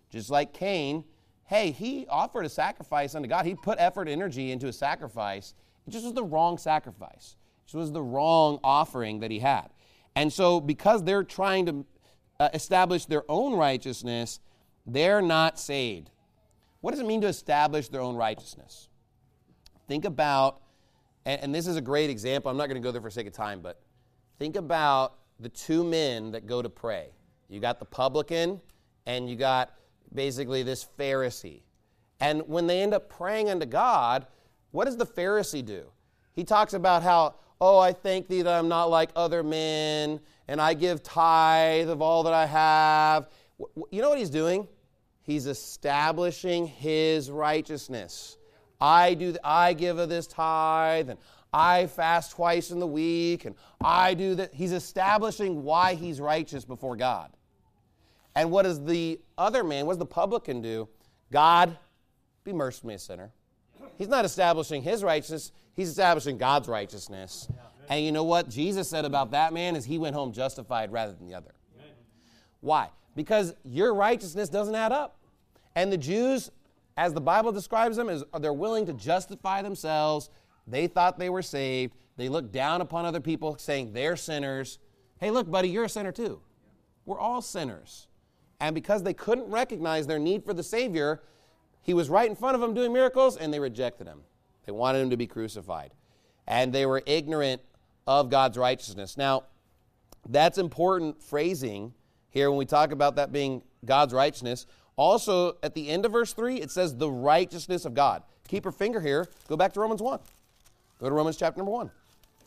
Just like Cain, hey, he offered a sacrifice unto God. He put effort and energy into a sacrifice. It just was the wrong sacrifice. It just was the wrong offering that he had. And so because they're trying to uh, establish their own righteousness, they're not saved. What does it mean to establish their own righteousness? Think about, and, and this is a great example. I'm not going to go there for sake of time, but think about the two men that go to pray. You got the publican and you got basically this Pharisee. And when they end up praying unto God, what does the Pharisee do? He talks about how, oh, I thank thee that I'm not like other men, and I give tithe of all that I have. You know what he's doing? He's establishing his righteousness. I do. I give of this tithe, and I fast twice in the week, and I do that. He's establishing why he's righteous before God. And what does the other man, what does the publican do? God, be merciful to me, a sinner. He's not establishing his righteousness. He's establishing God's righteousness. And you know what Jesus said about that man is he went home justified rather than the other. Why? Because your righteousness doesn't add up. And the Jews, as the Bible describes them, is they're willing to justify themselves. They thought they were saved. They looked down upon other people saying they're sinners. Hey, look, buddy, you're a sinner too. We're all sinners. And because they couldn't recognize their need for the Savior, he was right in front of them doing miracles, and they rejected him. They wanted him to be crucified. And they were ignorant of God's righteousness. Now, that's important phrasing here when we talk about that being God's righteousness. Also, at the end of verse three, it says the righteousness of God. Keep your finger here. Go back to Romans one. Go to Romans chapter number one.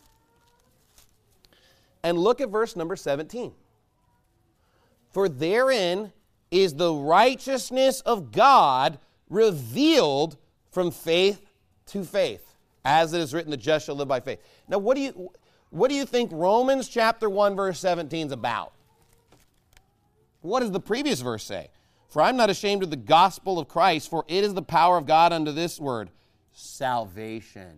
And look at verse number seventeen. For therein is the righteousness of God revealed from faith to faith, as it is written, the just shall live by faith. Now, what do you what do you think Romans chapter one, verse seventeen is about? What does the previous verse say? For I'm not ashamed of the gospel of Christ, for it is the power of God unto this word, salvation.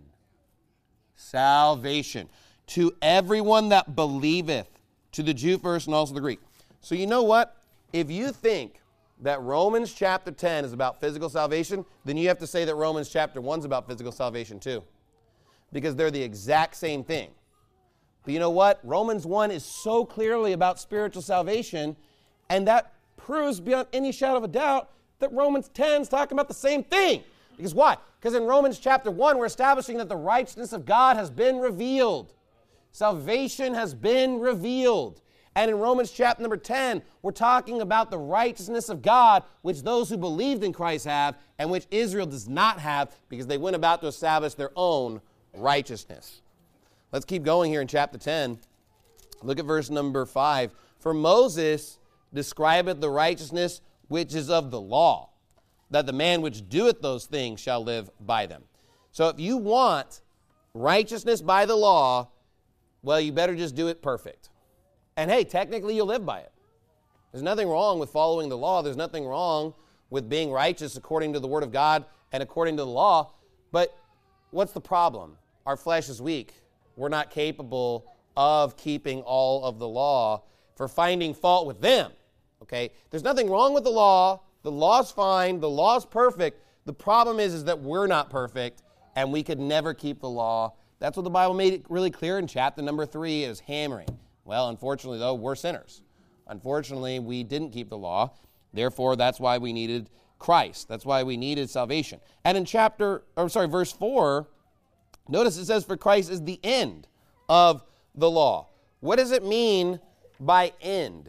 Salvation. To everyone that believeth, to the Jew first and also the Greek. So you know what? If you think that Romans chapter ten is about physical salvation, then you have to say that Romans chapter one is about physical salvation too. Because they're the exact same thing. But you know what? Romans one is so clearly about spiritual salvation, and that proves beyond any shadow of a doubt that Romans ten is talking about the same thing. Because why? Because in Romans chapter one, we're establishing that the righteousness of God has been revealed. Salvation has been revealed. And in Romans chapter number ten, we're talking about the righteousness of God, which those who believed in Christ have, and which Israel does not have, because they went about to establish their own righteousness. Let's keep going here in chapter ten. Look at verse number five. For Moses describeth the righteousness which is of the law, that the man which doeth those things shall live by them. So if you want righteousness by the law, well, you better just do it perfect. And hey, technically you'll live by it. There's nothing wrong with following the law. There's nothing wrong with being righteous according to the Word of God and according to the law. But what's the problem? Our flesh is weak. We're not capable of keeping all of the law for finding fault with them. Okay? There's nothing wrong with the law. The law's fine. The law's perfect. The problem is, is that we're not perfect, and we could never keep the law. That's what the Bible made it really clear in chapter number three. It was hammering. Well, unfortunately, though, we're sinners. Unfortunately, we didn't keep the law. Therefore, that's why we needed Christ. That's why we needed salvation. And in chapter, or sorry, verse four, notice it says, for Christ is the end of the law. What does it mean by end?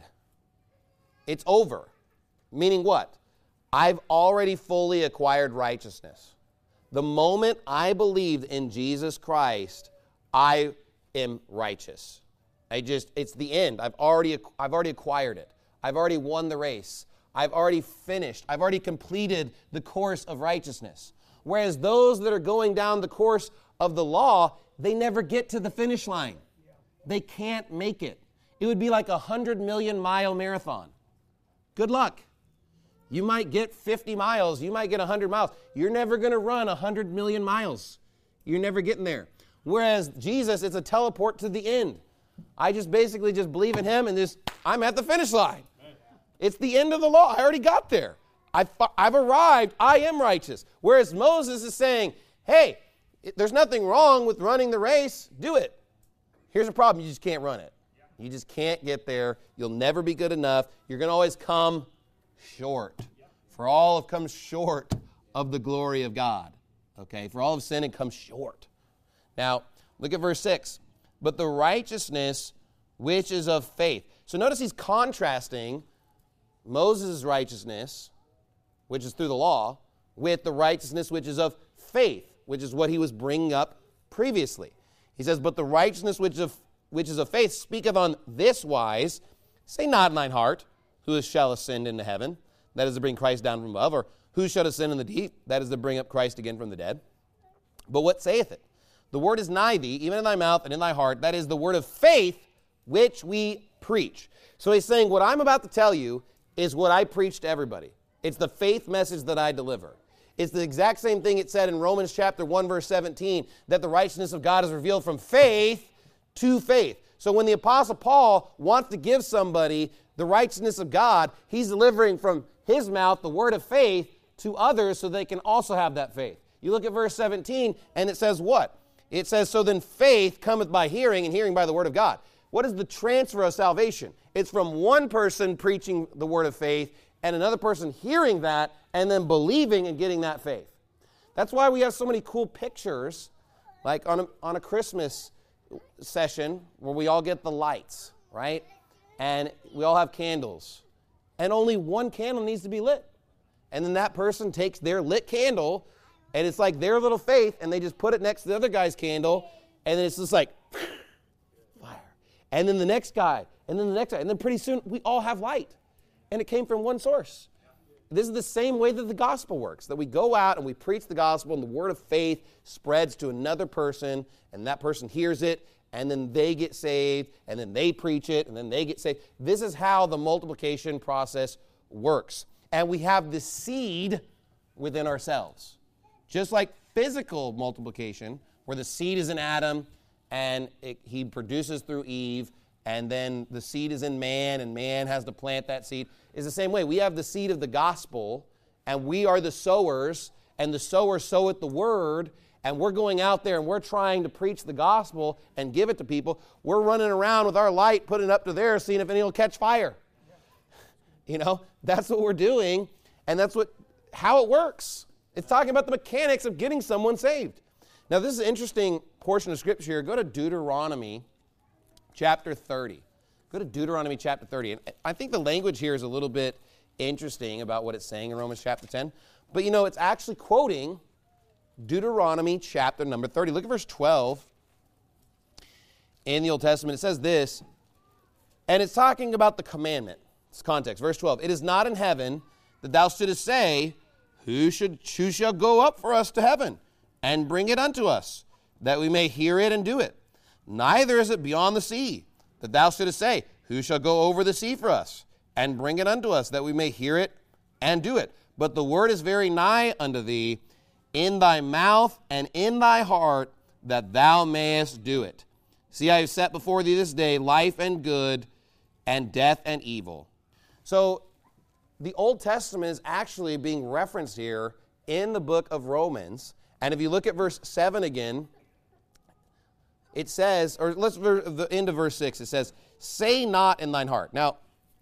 It's over. Meaning what? I've already fully acquired righteousness. The moment I believed in Jesus Christ, I am righteous. I just, it's the end. I've already, I've already acquired it. I've already won the race. I've already finished. I've already completed the course of righteousness. Whereas those that are going down the course of the law, they never get to the finish line. They can't make it. It would be like a hundred million mile marathon. Good luck. You might get fifty miles. You might get one hundred miles. You're never going to run one hundred million miles. You're never getting there. Whereas Jesus, it's a teleport to the end. I just basically just believe in him and just, I'm at the finish line. It's the end of the law. I already got there. I've, I've arrived. I am righteous. Whereas Moses is saying, hey, there's nothing wrong with running the race. Do it. Here's the problem. You just can't run it. You just can't get there. You'll never be good enough. You're going to always come short. For all have come short of the glory of God. Okay? For all have sinned and come short. Now, look at verse six. But the righteousness which is of faith. So notice he's contrasting Moses' righteousness, which is through the law, with the righteousness which is of faith, which is what he was bringing up previously. He says, but the righteousness which is of, which is of faith speaketh on this wise, say not in thine heart, who shall ascend into heaven, that is to bring Christ down from above, or who shall ascend in the deep, that is to bring up Christ again from the dead. But what saith it? The word is nigh thee, even in thy mouth and in thy heart, that is the word of faith which we preach. So he's saying, what I'm about to tell you is what I preach to everybody. It's the faith message that I deliver. It's the exact same thing it said in Romans chapter one, verse seventeen, that the righteousness of God is revealed from faith to faith. So when the Apostle Paul wants to give somebody the righteousness of God, he's delivering from his mouth the word of faith to others so they can also have that faith. You look at verse seventeen, and it says what? It says, so then faith cometh by hearing, and hearing by the word of God. What is the transfer of salvation? It's from one person preaching the word of faith and another person hearing that and then believing and getting that faith. That's why we have so many cool pictures, like on a, on a Christmas session where we all get the lights, right? And we all have candles. And only one candle needs to be lit. And then that person takes their lit candle, and it's like their little faith, and they just put it next to the other guy's candle, and then it's just like, fire. And then the next guy, and then the next guy, and then pretty soon we all have light. And it came from one source. This is the same way that the gospel works, that we go out and we preach the gospel, and the word of faith spreads to another person, and that person hears it, and then they get saved, and then they preach it, and then they get saved. This is how the multiplication process works. And we have the seed within ourselves. Just like physical multiplication, where the seed is in Adam, and it, he produces through Eve, and then the seed is in man, and man has to plant that seed, is the same way. We have the seed of the gospel, and we are the sowers, and the sower soweth the word, and we're going out there and we're trying to preach the gospel and give it to people. We're running around with our light, putting it up to theirs, seeing if any will catch fire. You know, that's what we're doing, and that's what how it works. It's talking about the mechanics of getting someone saved. Now, this is an interesting portion of Scripture here. Go to Deuteronomy chapter thirty. Go to Deuteronomy chapter thirty. And I think the language here is a little bit interesting about what it's saying in Romans chapter ten. But, you know, it's actually quoting Deuteronomy chapter number thirty. Look at verse twelve in the Old Testament. It says this, and it's talking about the commandment. It's context. Verse twelve. It is not in heaven that thou shouldest say, Who should who shall go up for us to heaven and bring it unto us, that we may hear it and do it? Neither is it beyond the sea, that thou shouldest say, Who shall go over the sea for us, and bring it unto us, that we may hear it and do it? But the word is very nigh unto thee, in thy mouth and in thy heart, that thou mayest do it. See, I have set before thee this day life and good, and death and evil. So the Old Testament is actually being referenced here in the book of Romans. And if you look at verse seven again, it says, or let's the end of verse six, it says, say not in thine heart. Now,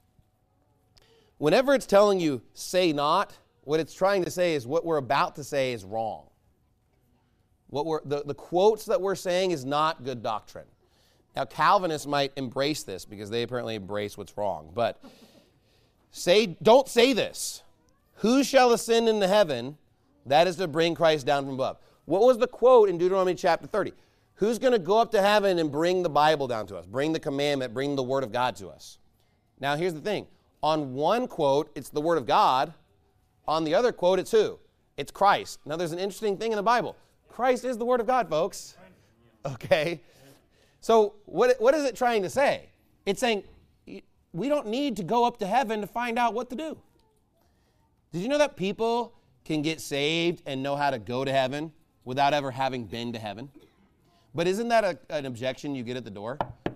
whenever it's telling you say not, what it's trying to say is what we're about to say is wrong. What we're the, the quotes that we're saying is not good doctrine. Now, Calvinists might embrace this because they apparently embrace what's wrong. But say, don't say this. Who shall ascend into heaven? That is to bring Christ down from above. What was the quote in Deuteronomy chapter thirty? Who's going to go up to heaven and bring the Bible down to us? Bring the commandment, bring the Word of God to us. Now, here's the thing. On one quote, it's the Word of God. On the other quote, it's who? It's Christ. Now, there's an interesting thing in the Bible. Christ is the Word of God, folks. Okay? So, what, what is it trying to say? It's saying, we don't need to go up to heaven to find out what to do. Did you know that people can get saved and know how to go to heaven without ever having been to heaven? But isn't that a, an objection you get at the door?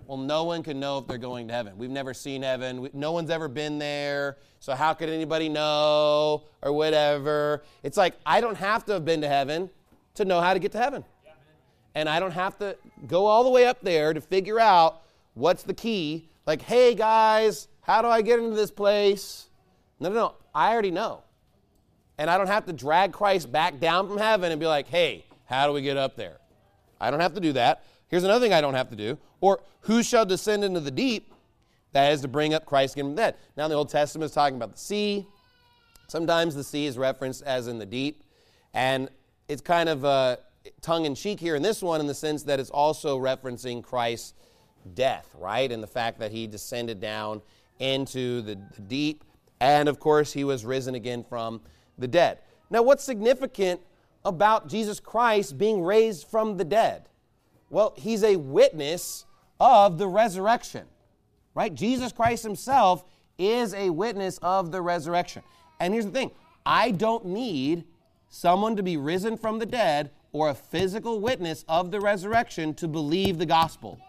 well, no one can know if they're going to heaven. We've never seen heaven. We, no one's ever been there. So how could anybody know or whatever? It's like, I don't have to have been to heaven to know how to get to heaven. And I don't have to go all the way up there to figure out what's the key. Like, hey, guys, how do I get into this place? No, no, no. I already know. And I don't have to drag Christ back down from heaven and be like, hey, how do we get up there? I don't have to do that. Here's another thing I don't have to do. Or, who shall descend into the deep? That is to bring up Christ again from the dead. Now, the Old Testament is talking about the sea. Sometimes the sea is referenced as in the deep. And it's kind of uh, tongue-in-cheek here in this one in the sense that it's also referencing Christ's death, right? And the fact that he descended down into the, the deep. And, of course, he was risen again from the dead. Now, what's significant about Jesus Christ being raised from the dead? Well, he's a witness of the resurrection, right? Jesus Christ himself is a witness of the resurrection. And here's the thing. I don't need someone to be risen from the dead or a physical witness of the resurrection to believe the gospel.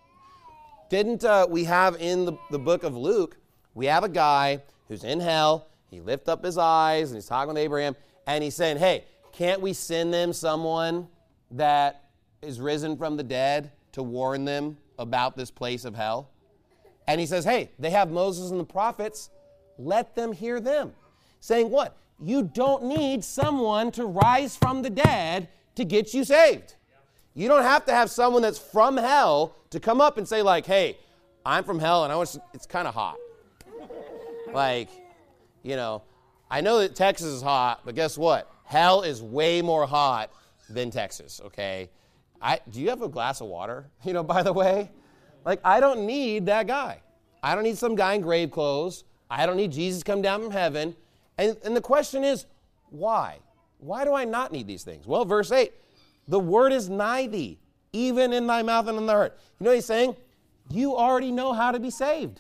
Didn't uh, we have in the, the book of Luke, we have a guy who's in hell. He lifted up his eyes and he's talking with Abraham. And he's saying, hey, can't we send them someone that is risen from the dead to warn them about this place of hell? And he says, hey, they have Moses and the prophets. Let them hear them. Saying what? You don't need someone to rise from the dead to get you saved. You don't have to have someone that's from hell to come up and say like, hey, I'm from hell and I want to, it's kind of hot. Like, you know, I know that Texas is hot, but guess what? Hell is way more hot than Texas, okay? I, do you have a glass of water, you know, by the way? Like, I don't need that guy. I don't need some guy in grave clothes. I don't need Jesus come down from heaven. And, and the question is, why? Why do I not need these things? Well, verse eight, the word is nigh thee, even in thy mouth and in thy heart. You know what he's saying? You already know how to be saved.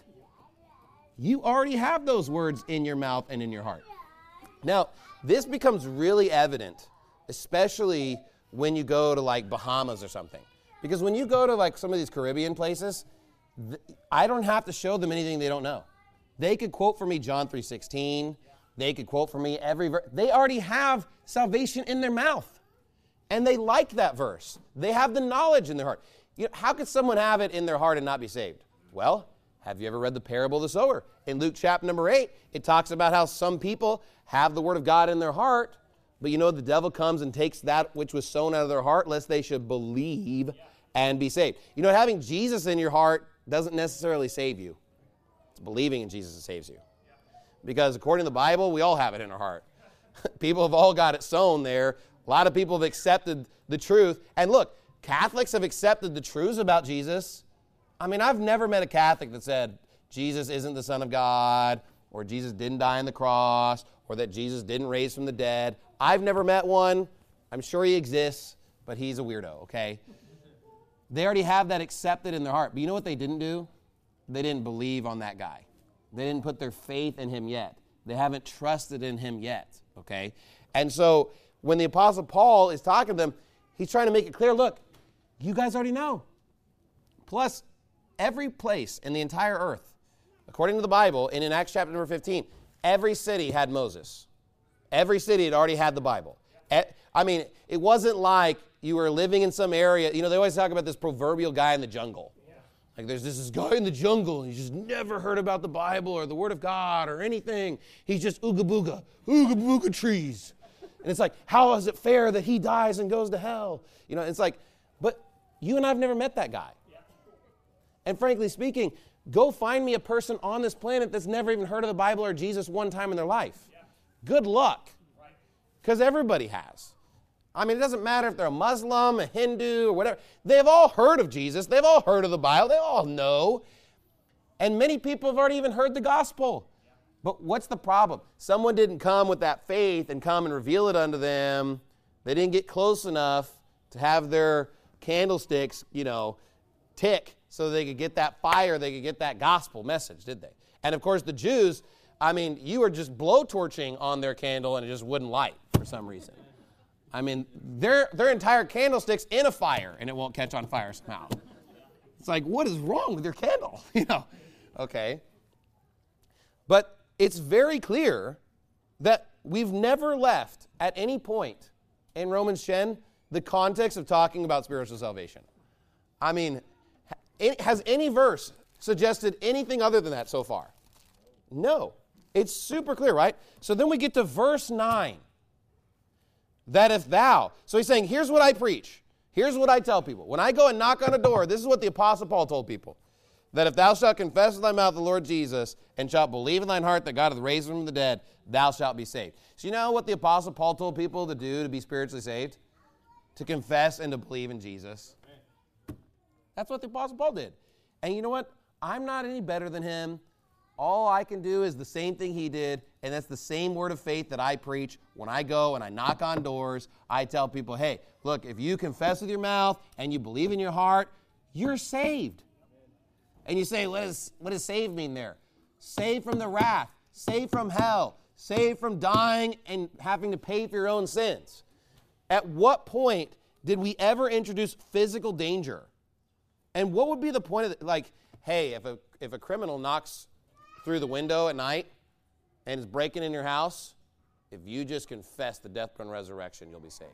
You already have those words in your mouth and in your heart. Now, this becomes really evident, especially when you go to like Bahamas or something. Because when you go to like some of these Caribbean places, th- I don't have to show them anything they don't know. They could quote for me John three sixteen. They could quote for me every verse. They already have salvation in their mouth. And they like that verse. They have the knowledge in their heart. You know, how could someone have it in their heart and not be saved? Well, have you ever read the parable of the sower? In Luke chapter number eight, it talks about how some people have the word of God in their heart, but you know the devil comes and takes that which was sown out of their heart, lest they should believe and be saved. You know, having Jesus in your heart doesn't necessarily save you. It's believing in Jesus that saves you. Because according to the Bible, we all have it in our heart. People have all got it sown there. A lot of people have accepted the truth. And look, Catholics have accepted the truths about Jesus. I mean, I've never met a Catholic that said Jesus isn't the Son of God, or Jesus didn't die on the cross, or that Jesus didn't raise from the dead. I've never met one. I'm sure he exists, but he's a weirdo, okay? They already have that accepted in their heart. But you know what they didn't do? They didn't believe on that guy. They didn't put their faith in him yet. They haven't trusted in him yet, okay? And so when the Apostle Paul is talking to them, he's trying to make it clear, look, you guys already know. Plus, every place in the entire earth, according to the Bible, and in Acts chapter number fifteen, every city had Moses. Every city had already had the Bible. I mean, it wasn't like you were living in some area. You know, they always talk about this proverbial guy in the jungle. Like there's this, this guy in the jungle, and he's just never heard about the Bible or the Word of God or anything. He's just ooga booga, ooga booga trees. And it's like, how is it fair that he dies and goes to hell? You know, it's like, but you and I have never met that guy. And frankly speaking, go find me a person on this planet that's never even heard of the Bible or Jesus one time in their life. Good luck. Because everybody has. I mean, it doesn't matter if they're a Muslim, a Hindu, or whatever. They've all heard of Jesus. They've all heard of the Bible. They all know. And many people have already even heard the gospel. But what's the problem? Someone didn't come with that faith and come and reveal it unto them. They didn't get close enough to have their candlesticks, you know, tick so they could get that fire, they could get that gospel message, did they? And of course, the Jews, I mean, you were just blowtorching on their candle and it just wouldn't light for some reason. I mean, their their entire candlestick's in a fire and it won't catch on fire somehow. It's like, what is wrong with your candle? You know, okay. But it's very clear that we've never left at any point in Romans ten the context of talking about spiritual salvation. I mean, has any verse suggested anything other than that so far? No. It's super clear, right? So then we get to verse nine. That if thou, so he's saying, here's what I preach. Here's what I tell people. When I go and knock on a door, this is what the Apostle Paul told people. That if thou shalt confess with thy mouth the Lord Jesus, and shalt believe in thine heart that God hath raised him from the dead, thou shalt be saved. So you know what the Apostle Paul told people to do to be spiritually saved? To confess and to believe in Jesus. That's what the Apostle Paul did. And you know what? I'm not any better than him. All I can do is the same thing he did, and that's the same word of faith that I preach when I go and I knock on doors. I tell people, hey, look, if you confess with your mouth and you believe in your heart, you're saved. And you say, what does, what does saved mean there? Saved from the wrath, saved from hell, saved from dying and having to pay for your own sins. At what point did we ever introduce physical danger? And what would be the point of it? Like, hey, if a if a criminal knocks through the window at night and is breaking in your house, if you just confess the death, burial, and resurrection, you'll be saved.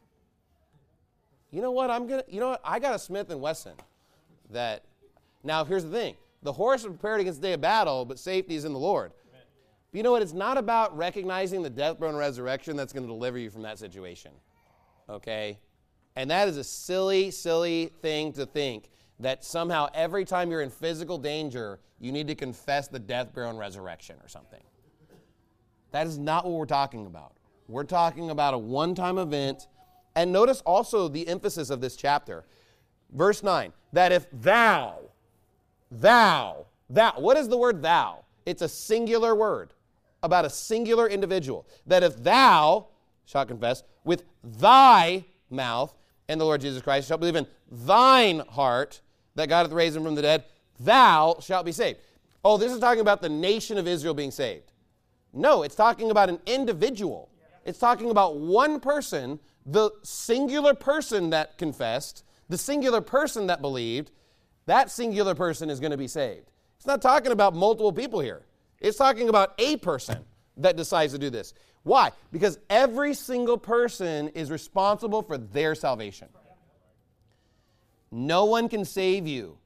You know what? I'm gonna. You know what? I got a Smith and Wesson. That now here's the thing: the horse is prepared against the day of battle, but safety is in the Lord. Amen. But you know what? It's not about recognizing the death, burial, and resurrection that's going to deliver you from that situation. Okay, and that is a silly, silly thing to think. That somehow every time you're in physical danger, you need to confess the death, burial, and resurrection or something. That is not what we're talking about. We're talking about a one-time event. And notice also the emphasis of this chapter. Verse nine, that if thou, thou, thou, what is the word thou? It's a singular word about a singular individual. That if thou shalt confess with thy mouth and the Lord Jesus Christ, shalt believe in thine heart, that God hath raised him from the dead, thou shalt be saved. Oh, this is talking about the nation of Israel being saved. No, it's talking about an individual. It's talking about one person, the singular person that confessed, the singular person that believed, that singular person is going to be saved. It's not talking about multiple people here. It's talking about a person that decides to do this. Why? Because every single person is responsible for their salvation. No one can save you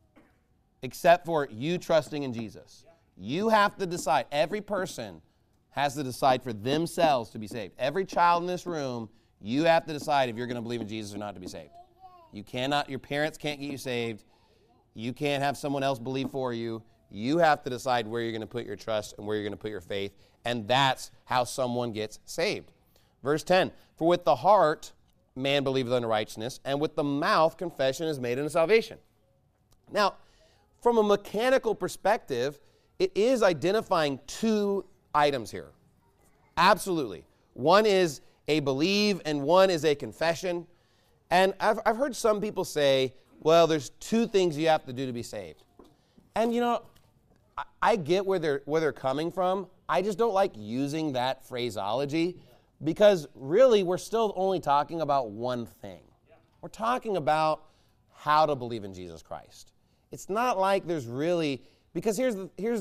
except for you trusting in Jesus. You have to decide. Every person has to decide for themselves to be saved. Every child in this room, you have to decide if you're going to believe in Jesus or not to be saved. You cannot, your parents can't get you saved. You can't have someone else believe for you. You have to decide where you're going to put your trust and where you're going to put your faith. And that's how someone gets saved. Verse ten, for with the heart man believeth unto righteousness, and with the mouth confession is made unto salvation. Now, from a mechanical perspective, it is identifying two items here. Absolutely. One is a believe and one is a confession. And I've, I've heard some people say, well, there's two things you have to do to be saved. And, you know, I, I get where they're, where they're coming from. I just don't like using that phraseology because really we're still only talking about one thing. We're talking about how to believe in Jesus Christ. It's not like there's really, because here's, the, here's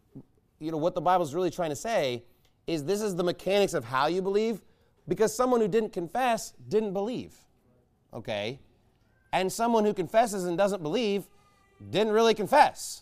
you know, what the Bible's really trying to say is this is the mechanics of how you believe because someone who didn't confess didn't believe, okay? And someone who confesses and doesn't believe didn't really confess.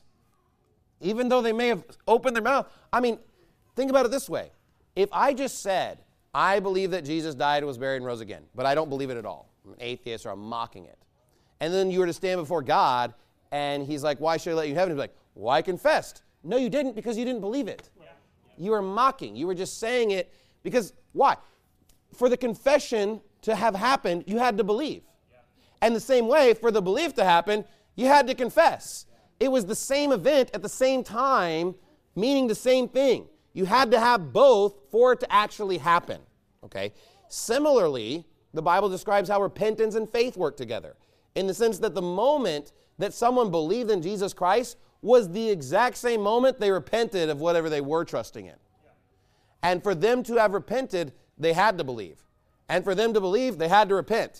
Even though they may have opened their mouth. I mean, think about it this way. If I just said, I believe that Jesus died, was buried, and rose again, but I don't believe it at all. I'm an atheist or I'm mocking it. And then you were to stand before God, and he's like, why should I let you in heaven? He's like, well, I confessed. No, you didn't because you didn't believe it. Yeah. You were mocking. You were just saying it because, why? For the confession to have happened, you had to believe. Yeah. And the same way, for the belief to happen, you had to confess. Yeah. It was the same event at the same time, meaning the same thing. You had to have both for it to actually happen, okay? Similarly, the Bible describes how repentance and faith work together in the sense that the moment that someone believed in Jesus Christ was the exact same moment they repented of whatever they were trusting in. And for them to have repented, they had to believe. And for them to believe, they had to repent.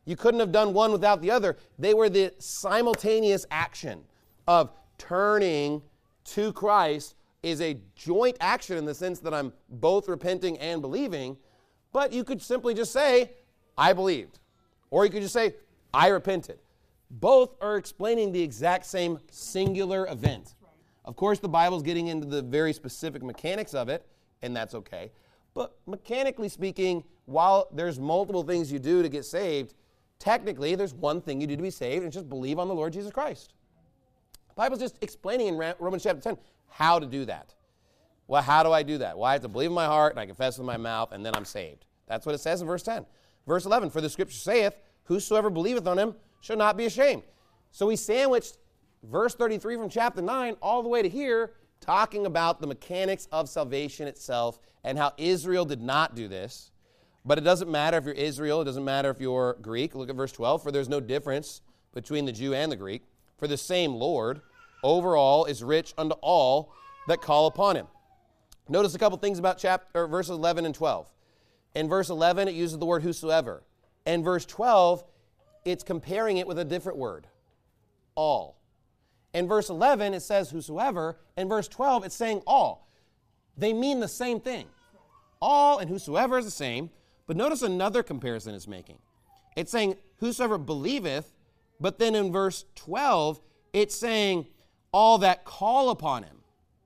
You couldn't have done one without the other. They were the simultaneous action of turning to Christ is a joint action in the sense that I'm both repenting and believing, but you could simply just say, I believed. Or you could just say, I repented. Both are explaining the exact same singular event. Of course, the Bible's getting into the very specific mechanics of it, and that's okay. But mechanically speaking, while there's multiple things you do to get saved, technically there's one thing you do to be saved, and it's just believe on the Lord Jesus Christ. The Bible's just explaining in Romans chapter ten how to do that. Well, how do I do that? Well, I have to believe in my heart, and I confess with my mouth, and then I'm saved. That's what it says in verse ten. Verse eleven, for the scripture saith, whosoever believeth on him shall not be ashamed. So we sandwiched verse thirty-three from chapter nine all the way to here, talking about the mechanics of salvation itself and how Israel did not do this. But it doesn't matter if you're Israel. It doesn't matter if you're Greek. Look at verse twelve. For there's no difference between the Jew and the Greek. For the same Lord over all is rich unto all that call upon him. Notice a couple things about chapter, or verses eleven and twelve. In verse eleven, it uses the word whosoever. In verse twelve, it's comparing it with a different word, all. In verse eleven, it says whosoever. In verse twelve, it's saying all. They mean the same thing. All and whosoever is the same. But notice another comparison it's making. It's saying whosoever believeth, but then in verse twelve, it's saying all that call upon him.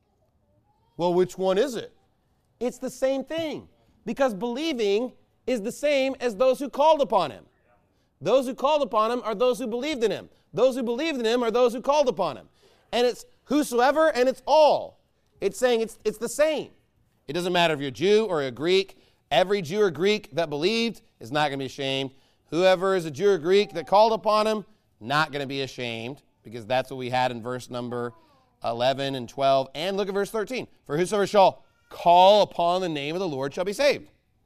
Well, which one is it? It's the same thing. Because believing is the same as those who called upon him. Those who called upon him are those who believed in him. Those who believed in him are those who called upon him. And it's whosoever and it's all. It's saying it's, it's the same. It doesn't matter if you're a Jew or a Greek. Every Jew or Greek that believed is not going to be ashamed. Whoever is a Jew or Greek that called upon him, not going to be ashamed, because that's what we had in verse number eleven and twelve. And look at verse thirteen. For whosoever shall call upon the name of the Lord shall be saved.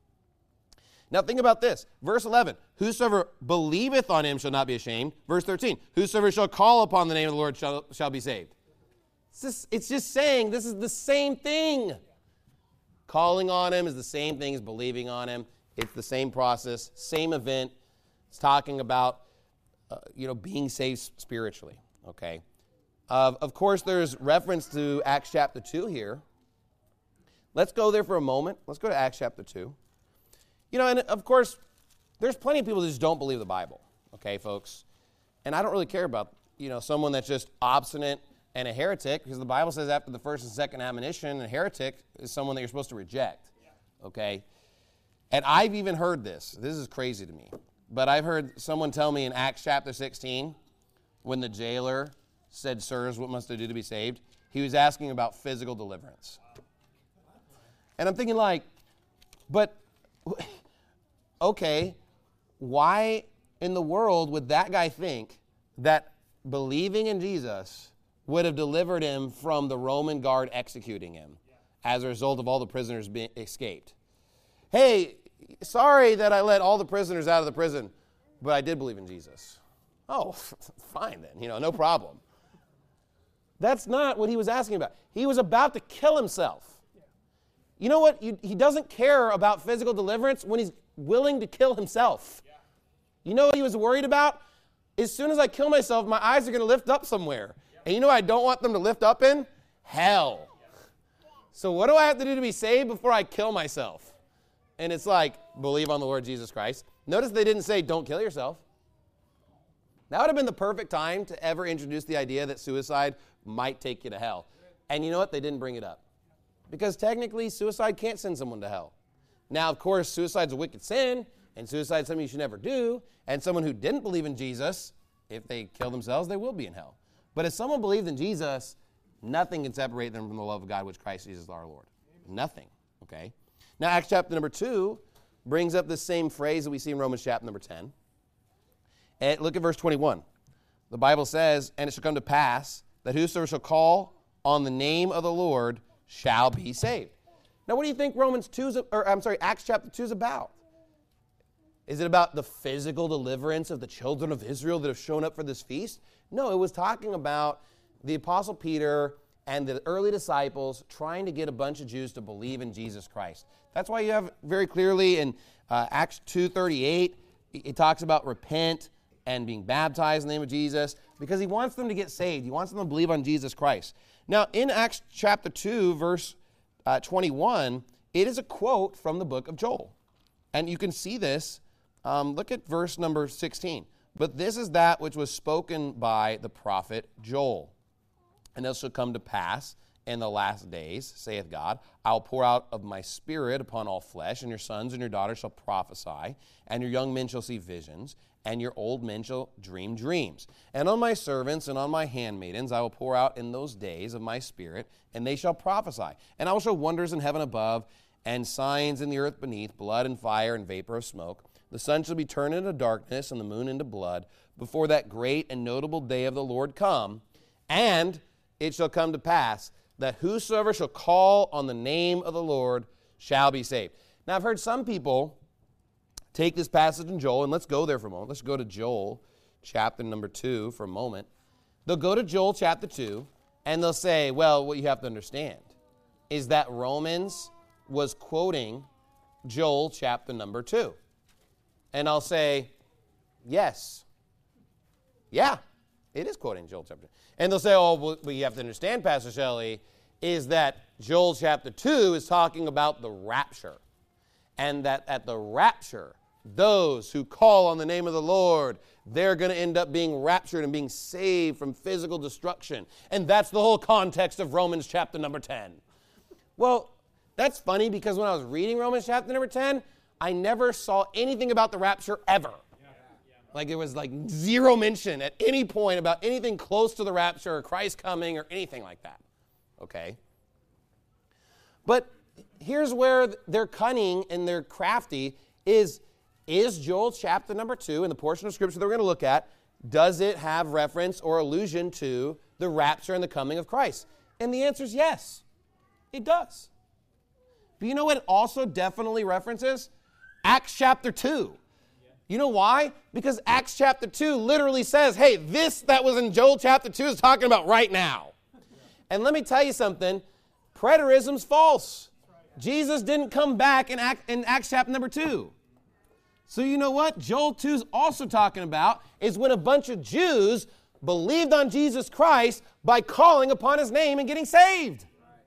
Now think about this. Verse eleven, whosoever believeth on him shall not be ashamed. Verse thirteen, whosoever shall call upon the name of the Lord shall, shall be saved. It's just, it's just saying this is the same thing. Calling on him is the same thing as believing on him. It's the same process, same event. It's talking about, uh, you know, being saved spiritually, okay? Uh, of course, there's reference to Acts chapter two here. Let's go there for a moment. Let's go to Acts chapter two. You know, and of course, there's plenty of people that just don't believe the Bible, okay, folks? And I don't really care about, you know, someone that's just obstinate and a heretic, because the Bible says after the first and second admonition, a heretic is someone that you're supposed to reject, okay? And I've even heard this. This is crazy to me. But I've heard someone tell me in Acts chapter sixteen, when the jailer said, sirs, what must I do to be saved? He was asking about physical deliverance. And I'm thinking like, but, okay, why in the world would that guy think that believing in Jesus would have delivered him from the Roman guard executing him as a result of all the prisoners being escaped? Hey, sorry that I let all the prisoners out of the prison, but I did believe in Jesus. Oh, fine then, you know, no problem. That's not what he was asking about. He was about to kill himself. You know what? He doesn't care about physical deliverance when he's willing to kill himself. You know what he was worried about? As soon as I kill myself, my eyes are going to lift up somewhere. And you know what I don't want them to lift up in? Hell. So what do I have to do to be saved before I kill myself? And it's like, believe on the Lord Jesus Christ. Notice they didn't say, don't kill yourself. That would have been the perfect time to ever introduce the idea that suicide might take you to hell. And you know what? They didn't bring it up. Because technically, suicide can't send someone to hell. Now, of course, suicide's a wicked sin, and suicide is something you should never do. And someone who didn't believe in Jesus, if they kill themselves, they will be in hell. But if someone believed in Jesus, nothing can separate them from the love of God, which Christ Jesus is our Lord. Nothing, okay? Now, Acts chapter number two brings up the same phrase that we see in Romans chapter number ten. And look at verse twenty-one. The Bible says, and it shall come to pass that whosoever shall call on the name of the Lord shall be saved. Now, what do you think Romans two, or I'm sorry, Acts chapter two is about? Is it about the physical deliverance of the children of Israel that have shown up for this feast? No, it was talking about the Apostle Peter and the early disciples trying to get a bunch of Jews to believe in Jesus Christ. That's why you have very clearly in uh, Acts two thirty-eight, he, he talks about repent and being baptized in the name of Jesus because he wants them to get saved. He wants them to believe on Jesus Christ. Now, in Acts chapter two, verse uh, twenty-one, it is a quote from the book of Joel. And you can see this. Um, look at verse number sixteen. But this is that which was spoken by the prophet Joel. And it shall come to pass in the last days, saith God, I will pour out of my spirit upon all flesh, and your sons and your daughters shall prophesy, and your young men shall see visions, and your old men shall dream dreams. And on my servants and on my handmaidens I will pour out in those days of my spirit, and they shall prophesy. And I will show wonders in heaven above, and signs in the earth beneath, blood and fire and vapor of smoke. The sun shall be turned into darkness, and the moon into blood, before that great and notable day of the Lord come. And it shall come to pass that whosoever shall call on the name of the Lord shall be saved. Now, I've heard some people take this passage in Joel, and let's go there for a moment. Let's go to Joel chapter number two for a moment. They'll go to Joel chapter two, and they'll say, well, what you have to understand is that Romans was quoting Joel chapter number two. And I'll say, yes. Yeah, it is quoting Joel chapter two. And they'll say, oh, well, what you have to understand, Pastor Shelley, is that Joel chapter two is talking about the rapture. And that at the rapture, those who call on the name of the Lord, they're going to end up being raptured and being saved from physical destruction. And that's the whole context of Romans chapter number ten. Well, that's funny because when I was reading Romans chapter number ten, I never saw anything about the rapture ever. Like there was like zero mention at any point about anything close to the rapture or Christ coming or anything like that. Okay? But here's where they're cunning and they're crafty is, is Joel chapter number two, in the portion of Scripture that we're going to look at, does it have reference or allusion to the rapture and the coming of Christ? And the answer is yes, it does. But you know what it also definitely references? Acts chapter two. You know why? Because Acts chapter two literally says, hey, this that was in Joel chapter two is talking about right now. And let me tell you something, preterism's false. Jesus didn't come back in, Act, in Acts chapter number two. So you know what Joel two is also talking about is when a bunch of Jews believed on Jesus Christ by calling upon his name and getting saved.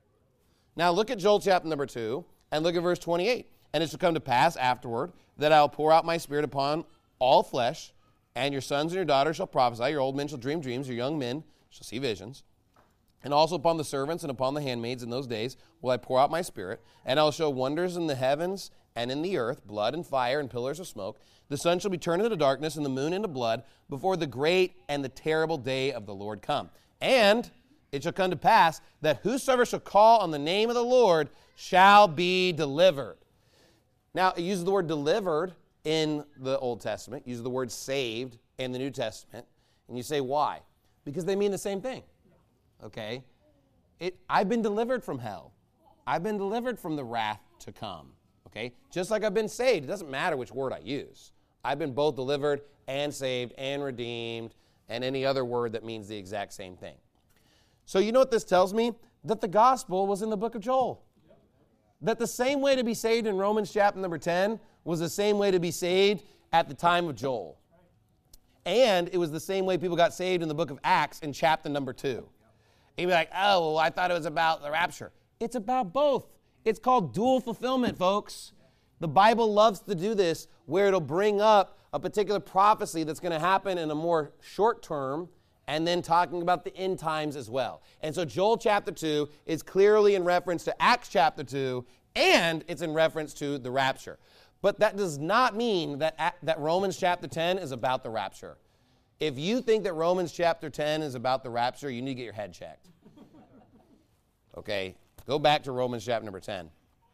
Now look at Joel chapter number two and look at verse twenty-eight. And it shall come to pass afterward that I will pour out my spirit upon all flesh, and your sons and your daughters shall prophesy, your old men shall dream dreams, your young men shall see visions. And also upon the servants and upon the handmaids in those days will I pour out my spirit, and I will show wonders in the heavens and in the earth, blood and fire and pillars of smoke. The sun shall be turned into darkness and the moon into blood before the great and the terrible day of the Lord come. And it shall come to pass that whosoever shall call on the name of the Lord shall be delivered. Now, it uses the word delivered in the Old Testament, uses the word saved in the New Testament, and you say, why? Because they mean the same thing, okay? It, I've been delivered from hell. I've been delivered from the wrath to come, okay? Just like I've been saved. It doesn't matter which word I use. I've been both delivered and saved and redeemed and any other word that means the exact same thing. So you know what this tells me? That the gospel was in the book of Joel. That the same way to be saved in Romans chapter number ten was the same way to be saved at the time of Joel. And it was the same way people got saved in the book of Acts in chapter number two. And you'd be like, oh, well, I thought it was about the rapture. It's about both. It's called dual fulfillment, folks. The Bible loves to do this where it'll bring up a particular prophecy that's going to happen in a more short term and then talking about the end times as well. And so Joel chapter two is clearly in reference to Acts chapter two, and it's in reference to the rapture. But that does not mean that, that Romans chapter ten is about the rapture. If you think that Romans chapter ten is about the rapture, you need to get your head checked. Okay, go back to Romans chapter number ten.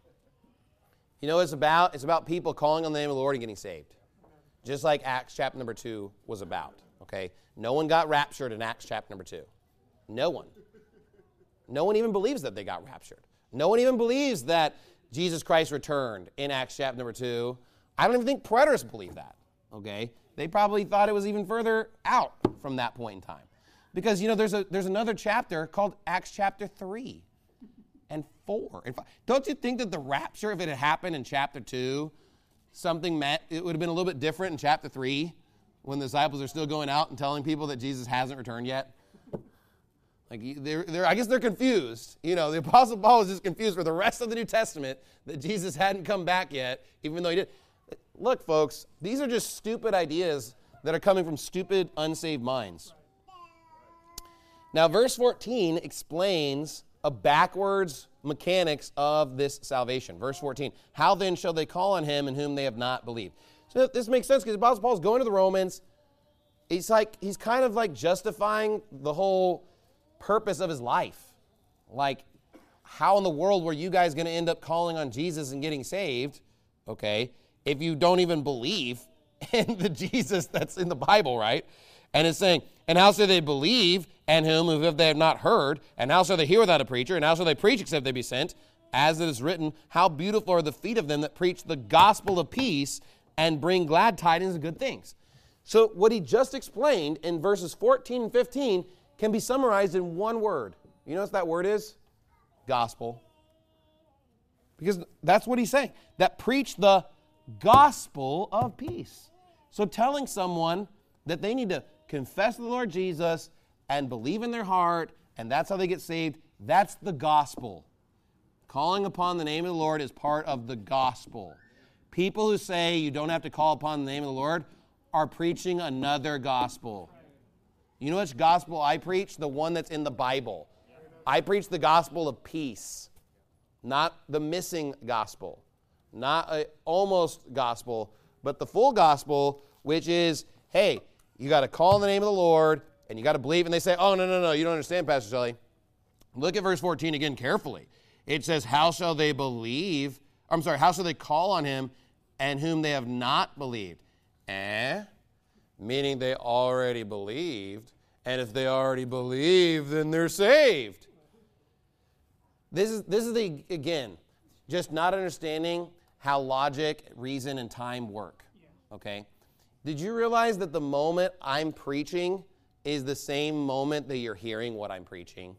You know what it's about? It's about people calling on the name of the Lord and getting saved. Just like Acts chapter number two was about. Okay, no one got raptured in Acts chapter number two. No one. No one even believes that they got raptured. No one even believes that Jesus Christ returned in Acts chapter number two. I don't even think preterists believe that. Okay, they probably thought it was even further out from that point in time, because you know there's a there's another chapter called Acts chapter three and four and five. Don't you think that the rapture, if it had happened in chapter two, something met, it would have been a little bit different in chapter three when the disciples are still going out and telling people that Jesus hasn't returned yet. Like they're, they're, I guess they're confused. You know, the Apostle Paul was just confused for the rest of the New Testament that Jesus hadn't come back yet, even though he did. Look, folks, these are just stupid ideas that are coming from stupid, unsaved minds. Now, verse fourteen explains a backwards mechanics of this salvation. Verse fourteen, how then shall they call on him in whom they have not believed? So this makes sense because the Apostle Paul's going to the Romans. He's like, he's kind of like justifying the whole purpose of his life. Like, how in the world were you guys going to end up calling on Jesus and getting saved, okay, if you don't even believe in the Jesus that's in the Bible, right? And it's saying, and how shall they believe, and whom if they have not heard, and how shall they hear without a preacher, and how shall they preach except they be sent? As it is written, how beautiful are the feet of them that preach the gospel of peace and bring glad tidings of good things. So what he just explained in verses fourteen and fifteen can be summarized in one word. You know what that word is? Gospel. Because that's what he's saying. That preach the gospel of peace. So telling someone that they need to confess the Lord Jesus and believe in their heart, and that's how they get saved, that's the gospel. Calling upon the name of the Lord is part of the gospel. People who say you don't have to call upon the name of the Lord are preaching another gospel. You know which gospel I preach? The one that's in the Bible. I preach the gospel of peace, not the missing gospel, not an almost gospel, but the full gospel, which is, hey, you got to call in the name of the Lord, and you got to believe. And they say, oh, no, no, no, you don't understand, Pastor Shelley. Look at verse fourteen again carefully. It says, how shall they believe, I'm sorry, how shall they call on him and whom they have not believed? Eh? Meaning they already believed, and if they already believe, then they're saved. This is, this is the, again, just not understanding how logic, reason, and time work, okay? Did you realize that the moment I'm preaching is the same moment that you're hearing what I'm preaching?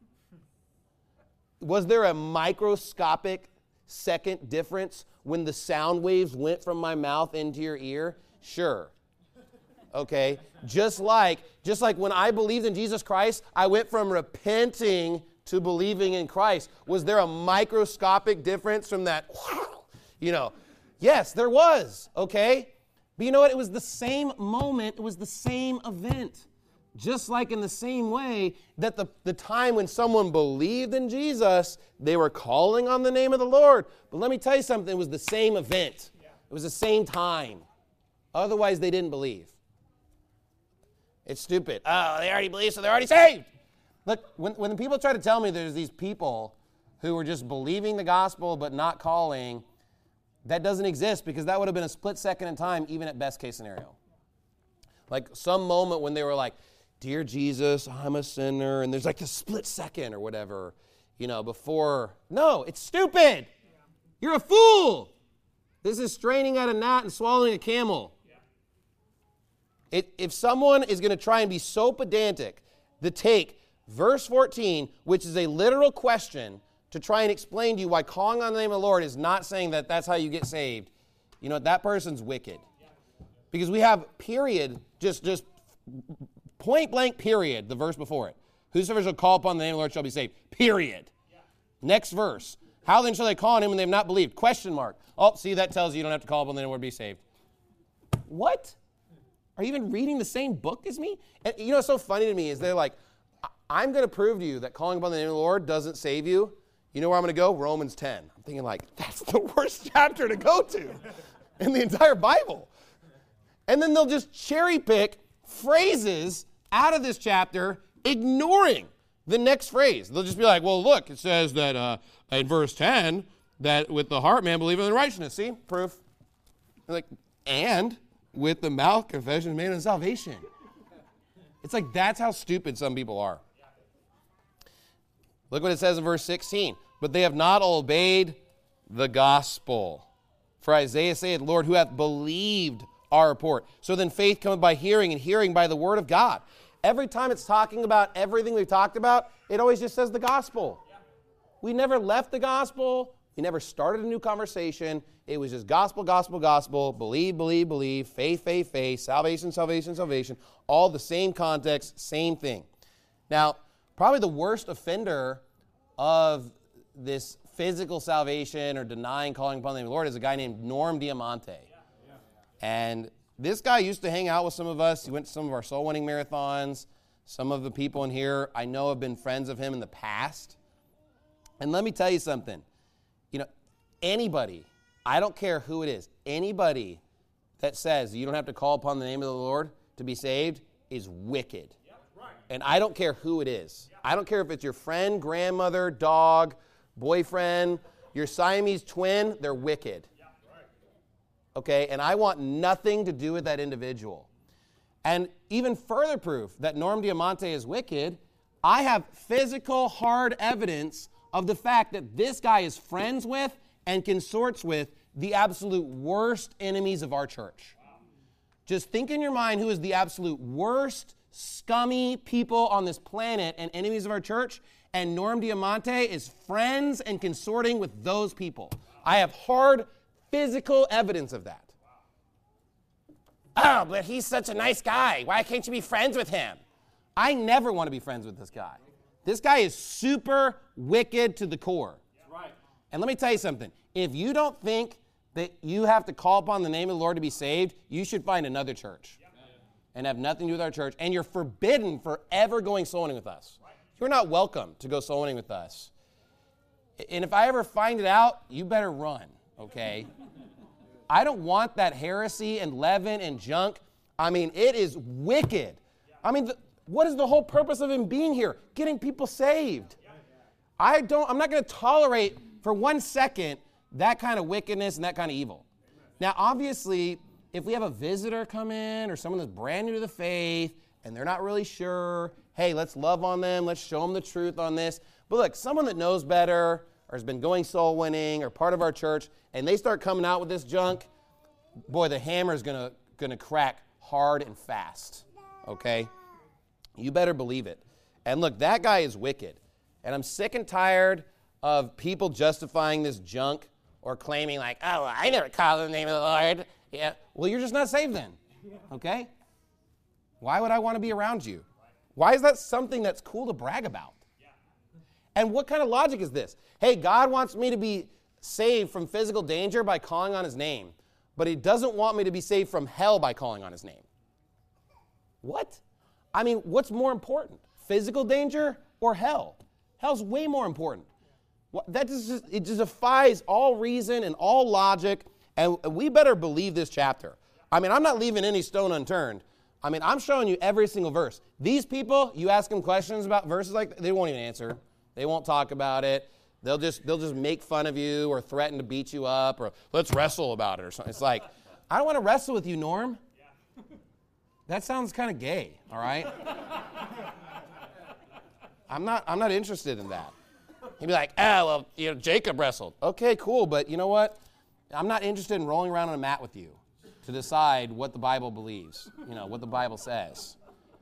Was there a microscopic second difference when the sound waves went from my mouth into your ear? Sure. Okay, just like just like when I believed in Jesus Christ, I went from repenting to believing in Christ. Was there a microscopic difference from that? You know, yes, there was, okay? But you know what? It was the same moment. It was the same event. Just like in the same way that the, the time when someone believed in Jesus, they were calling on the name of the Lord. But let me tell you something. It was the same event. It was the same time. Otherwise, they didn't believe. It's stupid. Oh, they already believe, so they're already saved. Look, when, when people try to tell me there's these people who were just believing the gospel but not calling, that doesn't exist because that would have been a split second in time, even at best case scenario. Like some moment when they were like, dear Jesus, I'm a sinner, and there's like this split second or whatever, you know, before. No, it's stupid. You're a fool. This is straining at a gnat and swallowing a camel. It, if someone is going to try and be so pedantic to take verse fourteen, which is a literal question, to try and explain to you why calling on the name of the Lord is not saying that that's how you get saved, you know, that person's wicked. Because we have period, just, just point blank period, the verse before it. Whosoever shall call upon the name of the Lord shall be saved. Period. Next verse. How then shall they call on him when they have not believed? Question mark. Oh, see, that tells you you don't have to call upon the name of the Lord to be saved. What? Are you even reading the same book as me? And you know what's so funny to me is they're like, I'm going to prove to you that calling upon the name of the Lord doesn't save you. You know where I'm going to go? Romans ten. I'm thinking like, that's the worst chapter to go to in the entire Bible. And then they'll just cherry pick phrases out of this chapter, ignoring the next phrase. They'll just be like, well, look, it says that uh, in verse ten, that with the heart man believeth in righteousness. See? Proof. They're like, and with the mouth confession is made unto salvation. It's like that's how stupid some people are. Look what it says in verse sixteen. But they have not obeyed the gospel. For Isaiah saith, Lord, who hath believed our report? So then faith cometh by hearing, and hearing by the word of God. Every time it's talking about everything we've talked about, it always just says the gospel. We never left the gospel, He never started a new conversation. It was just gospel, gospel, gospel, believe, believe, believe, faith, faith, faith, salvation, salvation, salvation, all the same context, same thing. Now, probably the worst offender of this physical salvation or denying calling upon the name of the Lord is a guy named Norm Diamante. Yeah, yeah. And this guy used to hang out with some of us. He went to some of our soul-winning marathons. Some of the people in here I know have been friends of him in the past. And let me tell you something. You know, anybody, I don't care who it is, anybody that says you don't have to call upon the name of the Lord to be saved is wicked. Yep, right. And I don't care who it is. Yep. I don't care if it's your friend, grandmother, dog, boyfriend, your Siamese twin, they're wicked. Yep, right. Okay, and I want nothing to do with that individual. And even further proof that Norm Diamante is wicked, I have physical, hard evidence of the fact that this guy is friends with and consorts with the absolute worst enemies of our church. Wow. Just think in your mind who is the absolute worst, scummy people on this planet and enemies of our church, and Norm Diamante is friends and consorting with those people. Wow. I have hard physical evidence of that. Wow. Oh, but he's such a nice guy. Why can't you be friends with him? I never want to be friends with this guy. This guy is super wicked to the core. Right. And let me tell you something. If you don't think that you have to call upon the name of the Lord to be saved, you should find another church yep. and have nothing to do with our church. And you're forbidden for ever going soul winning with us. Right. You're not welcome to go soul winning with us. And if I ever find it out, you better run, okay? I don't want that heresy and leaven and junk. I mean, it is wicked. I mean, the, what is the whole purpose of him being here? Getting people saved. I don't, I'm not going to tolerate for one second that kind of wickedness and that kind of evil. Now, obviously, if we have a visitor come in or someone that's brand new to the faith and they're not really sure, hey, let's love on them, let's show them the truth on this. But look, someone that knows better or has been going soul winning or part of our church, and they start coming out with this junk, boy, the hammer is going to going to crack hard and fast, okay? You better believe it. And look, that guy is wicked. And I'm sick and tired of people justifying this junk or claiming like, oh, well, I never call in the name of the Lord. Yeah. Well, you're just not saved then. Okay? Why would I want to be around you? Why is that something that's cool to brag about? And what kind of logic is this? Hey, God wants me to be saved from physical danger by calling on his name, but he doesn't want me to be saved from hell by calling on his name. What? I mean, what's more important, physical danger or hell? Hell's way more important. That just, it just defies all reason and all logic, and we better believe this chapter. I mean, I'm not leaving any stone unturned. I mean, I'm showing you every single verse. These people, you ask them questions about verses like that, they won't even answer. They won't talk about it. They'll just they'll just make fun of you or threaten to beat you up or let's wrestle about it or something. It's like, I don't want to wrestle with you, Norm. That sounds kind of gay, all right? I'm not I'm not interested in that. He'd be like, oh, well, you know, Jacob wrestled. Okay, cool, but you know what? I'm not interested in rolling around on a mat with you to decide what the Bible believes, you know, what the Bible says.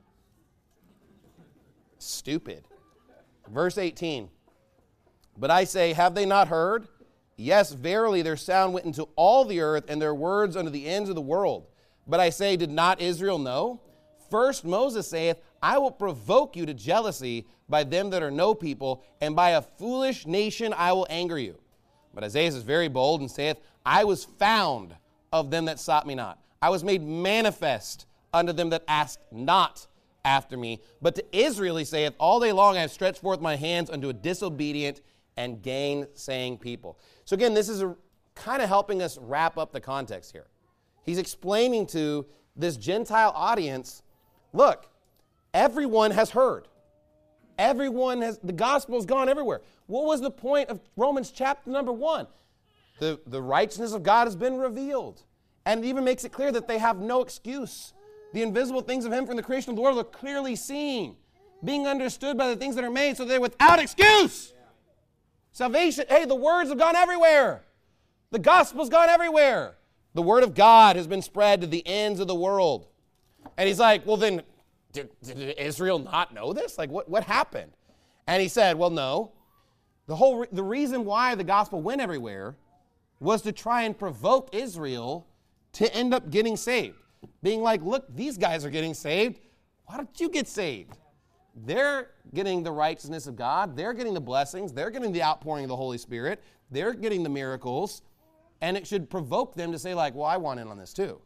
Stupid. Verse eighteen. But I say, have they not heard? Yes, verily, their sound went into all the earth, and their words unto the ends of the world. But I say, did not Israel know? First Moses saith, I will provoke you to jealousy by them that are no people, and by a foolish nation I will anger you. But Isaiah is very bold and saith, I was found of them that sought me not. I was made manifest unto them that asked not after me. But to Israel he saith, all day long I have stretched forth my hands unto a disobedient and gainsaying people. So again, this is a, kind of helping us wrap up the context here. He's explaining to this Gentile audience, look, everyone has heard. Everyone has, the gospel's gone everywhere. What was the point of Romans chapter number one? The, the righteousness of God has been revealed. And it even makes it clear that they have no excuse. The invisible things of him from the creation of the world are clearly seen, being understood by the things that are made, so they're without excuse. Salvation, hey, the words have gone everywhere. The gospel's gone everywhere. The word of God has been spread to the ends of the world. And he's like, well then, did, did Israel not know this? Like, what, what happened? And he said, well, no. The whole re- the reason why the gospel went everywhere was to try and provoke Israel to end up getting saved. Being like, look, these guys are getting saved. Why don't you get saved? They're getting the righteousness of God. They're getting the blessings. They're getting the outpouring of the Holy Spirit. They're getting the miracles. And it should provoke them to say, like, well, I want in on this too.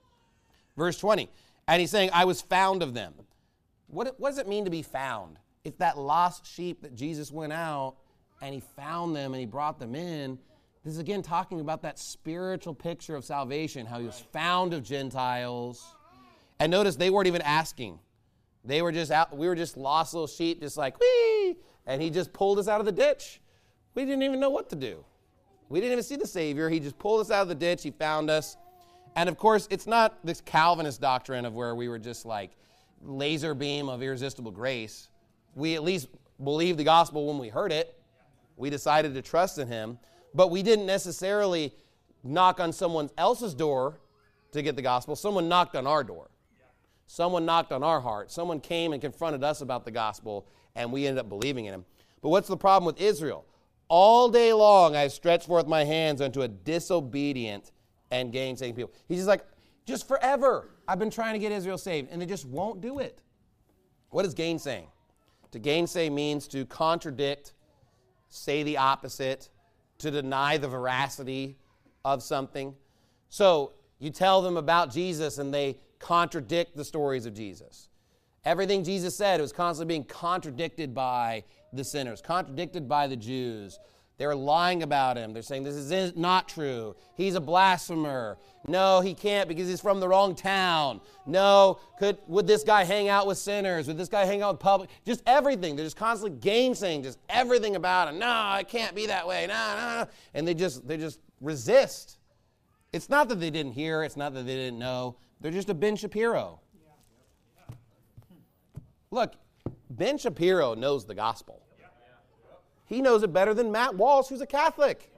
Verse twenty, and he's saying, I was found of them. What, what does it mean to be found? It's that lost sheep that Jesus went out and he found them and he brought them in. This is again talking about that spiritual picture of salvation, how he was found of Gentiles. And notice they weren't even asking. They were just out, we were just lost little sheep, just like, whee! And he just pulled us out of the ditch. We didn't even know what to do. We didn't even see the Savior. He just pulled us out of the ditch. He found us. And of course, it's not this Calvinist doctrine of where we were just like laser beam of irresistible grace. We at least believed the gospel when we heard it. We decided to trust in him. But we didn't necessarily knock on someone else's door to get the gospel. Someone knocked on our door. Someone knocked on our heart. Someone came and confronted us about the gospel, and we ended up believing in him. But what's the problem with Israel? All day long I stretched forth my hands unto a disobedient and gainsaying people. He's just like, just forever I've been trying to get Israel saved, and they just won't do it. What is gainsaying? To gainsay means to contradict, say the opposite, to deny the veracity of something. So you tell them about Jesus and they contradict the stories of Jesus. Everything Jesus said was constantly being contradicted by the sinners, contradicted by the Jews. They're lying about him. They're saying this is not true. He's a blasphemer. No, he can't because he's from the wrong town. No, could would this guy hang out with sinners? Would this guy hang out with public? Just everything. They're just constantly gainsaying just everything about him. No, it can't be that way. No, no, no. And they just they just resist. It's not that they didn't hear. It's not that they didn't know. They're just a Ben Shapiro. Look, Ben Shapiro knows the gospel. He knows it better than Matt Walsh, who's a Catholic.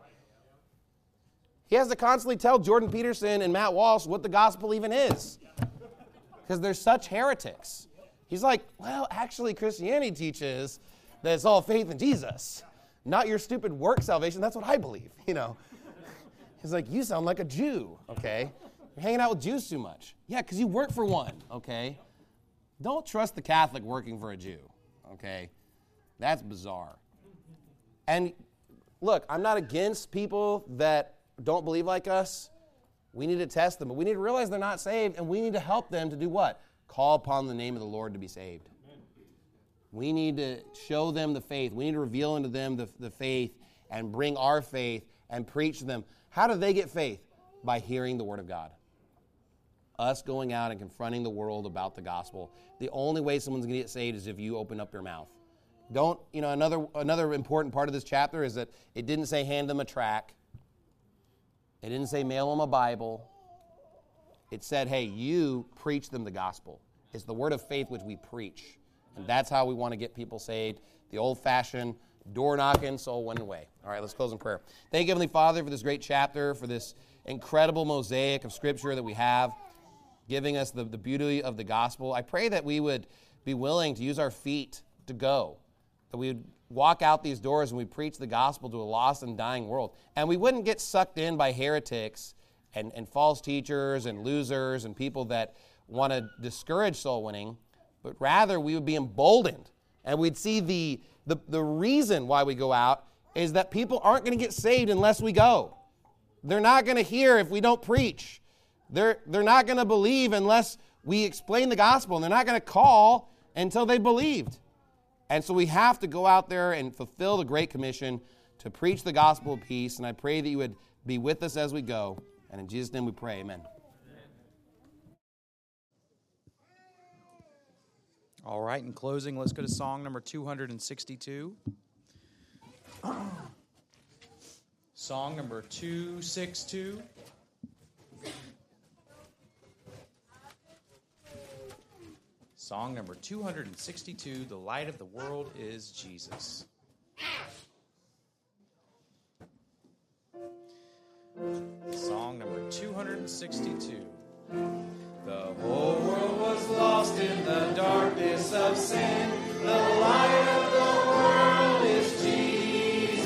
He has to constantly tell Jordan Peterson and Matt Walsh what the gospel even is, because they're such heretics. He's like, well, actually, Christianity teaches that it's all faith in Jesus, not your stupid work salvation. That's what I believe, you know. He's like, you sound like a Jew, okay? You're hanging out with Jews too much. Yeah, because you work for one, okay? Don't trust the Catholic working for a Jew, okay? That's bizarre. And look, I'm not against people that don't believe like us. We need to test them, but we need to realize they're not saved, and we need to help them to do what? Call upon the name of the Lord to be saved. We need to show them the faith. We need to reveal unto them the, the faith and bring our faith and preach to them. How do they get faith? By hearing the Word of God. Us going out and confronting the world about the gospel. The only way someone's going to get saved is if you open up your mouth. Don't, you know, another another important part of this chapter is that it didn't say hand them a tract. It didn't say mail them a Bible. It said, hey, you preach them the gospel. It's the word of faith which we preach. And that's how we want to get people saved. The old-fashioned door knocking, soul winning way. All right, let's close in prayer. Thank you, Heavenly Father, for this great chapter, for this incredible mosaic of Scripture that we have, giving us the, the beauty of the gospel. I pray that we would be willing to use our feet to go, that we would walk out these doors and we preach the gospel to a lost and dying world. And we wouldn't get sucked in by heretics and, and false teachers and losers and people that want to discourage soul winning, but rather we would be emboldened. And we'd see the, the, the reason why we go out is that people aren't going to get saved unless we go. They're not going to hear if we don't preach. They're, they're not going to believe unless we explain the gospel. And they're not going to call until they believed. And so we have to go out there and fulfill the Great Commission to preach the gospel of peace. And I pray that you would be with us as we go. And in Jesus' name we pray, amen. All right, in closing, let's go to song number two hundred sixty-two. Song number two sixty-two. Song number two hundred sixty-two, The Light of the World is Jesus. Song number two hundred sixty-two. The whole world was lost in the darkness of sin. The light of the world is Jesus.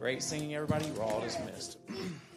Great singing, everybody. You're all dismissed.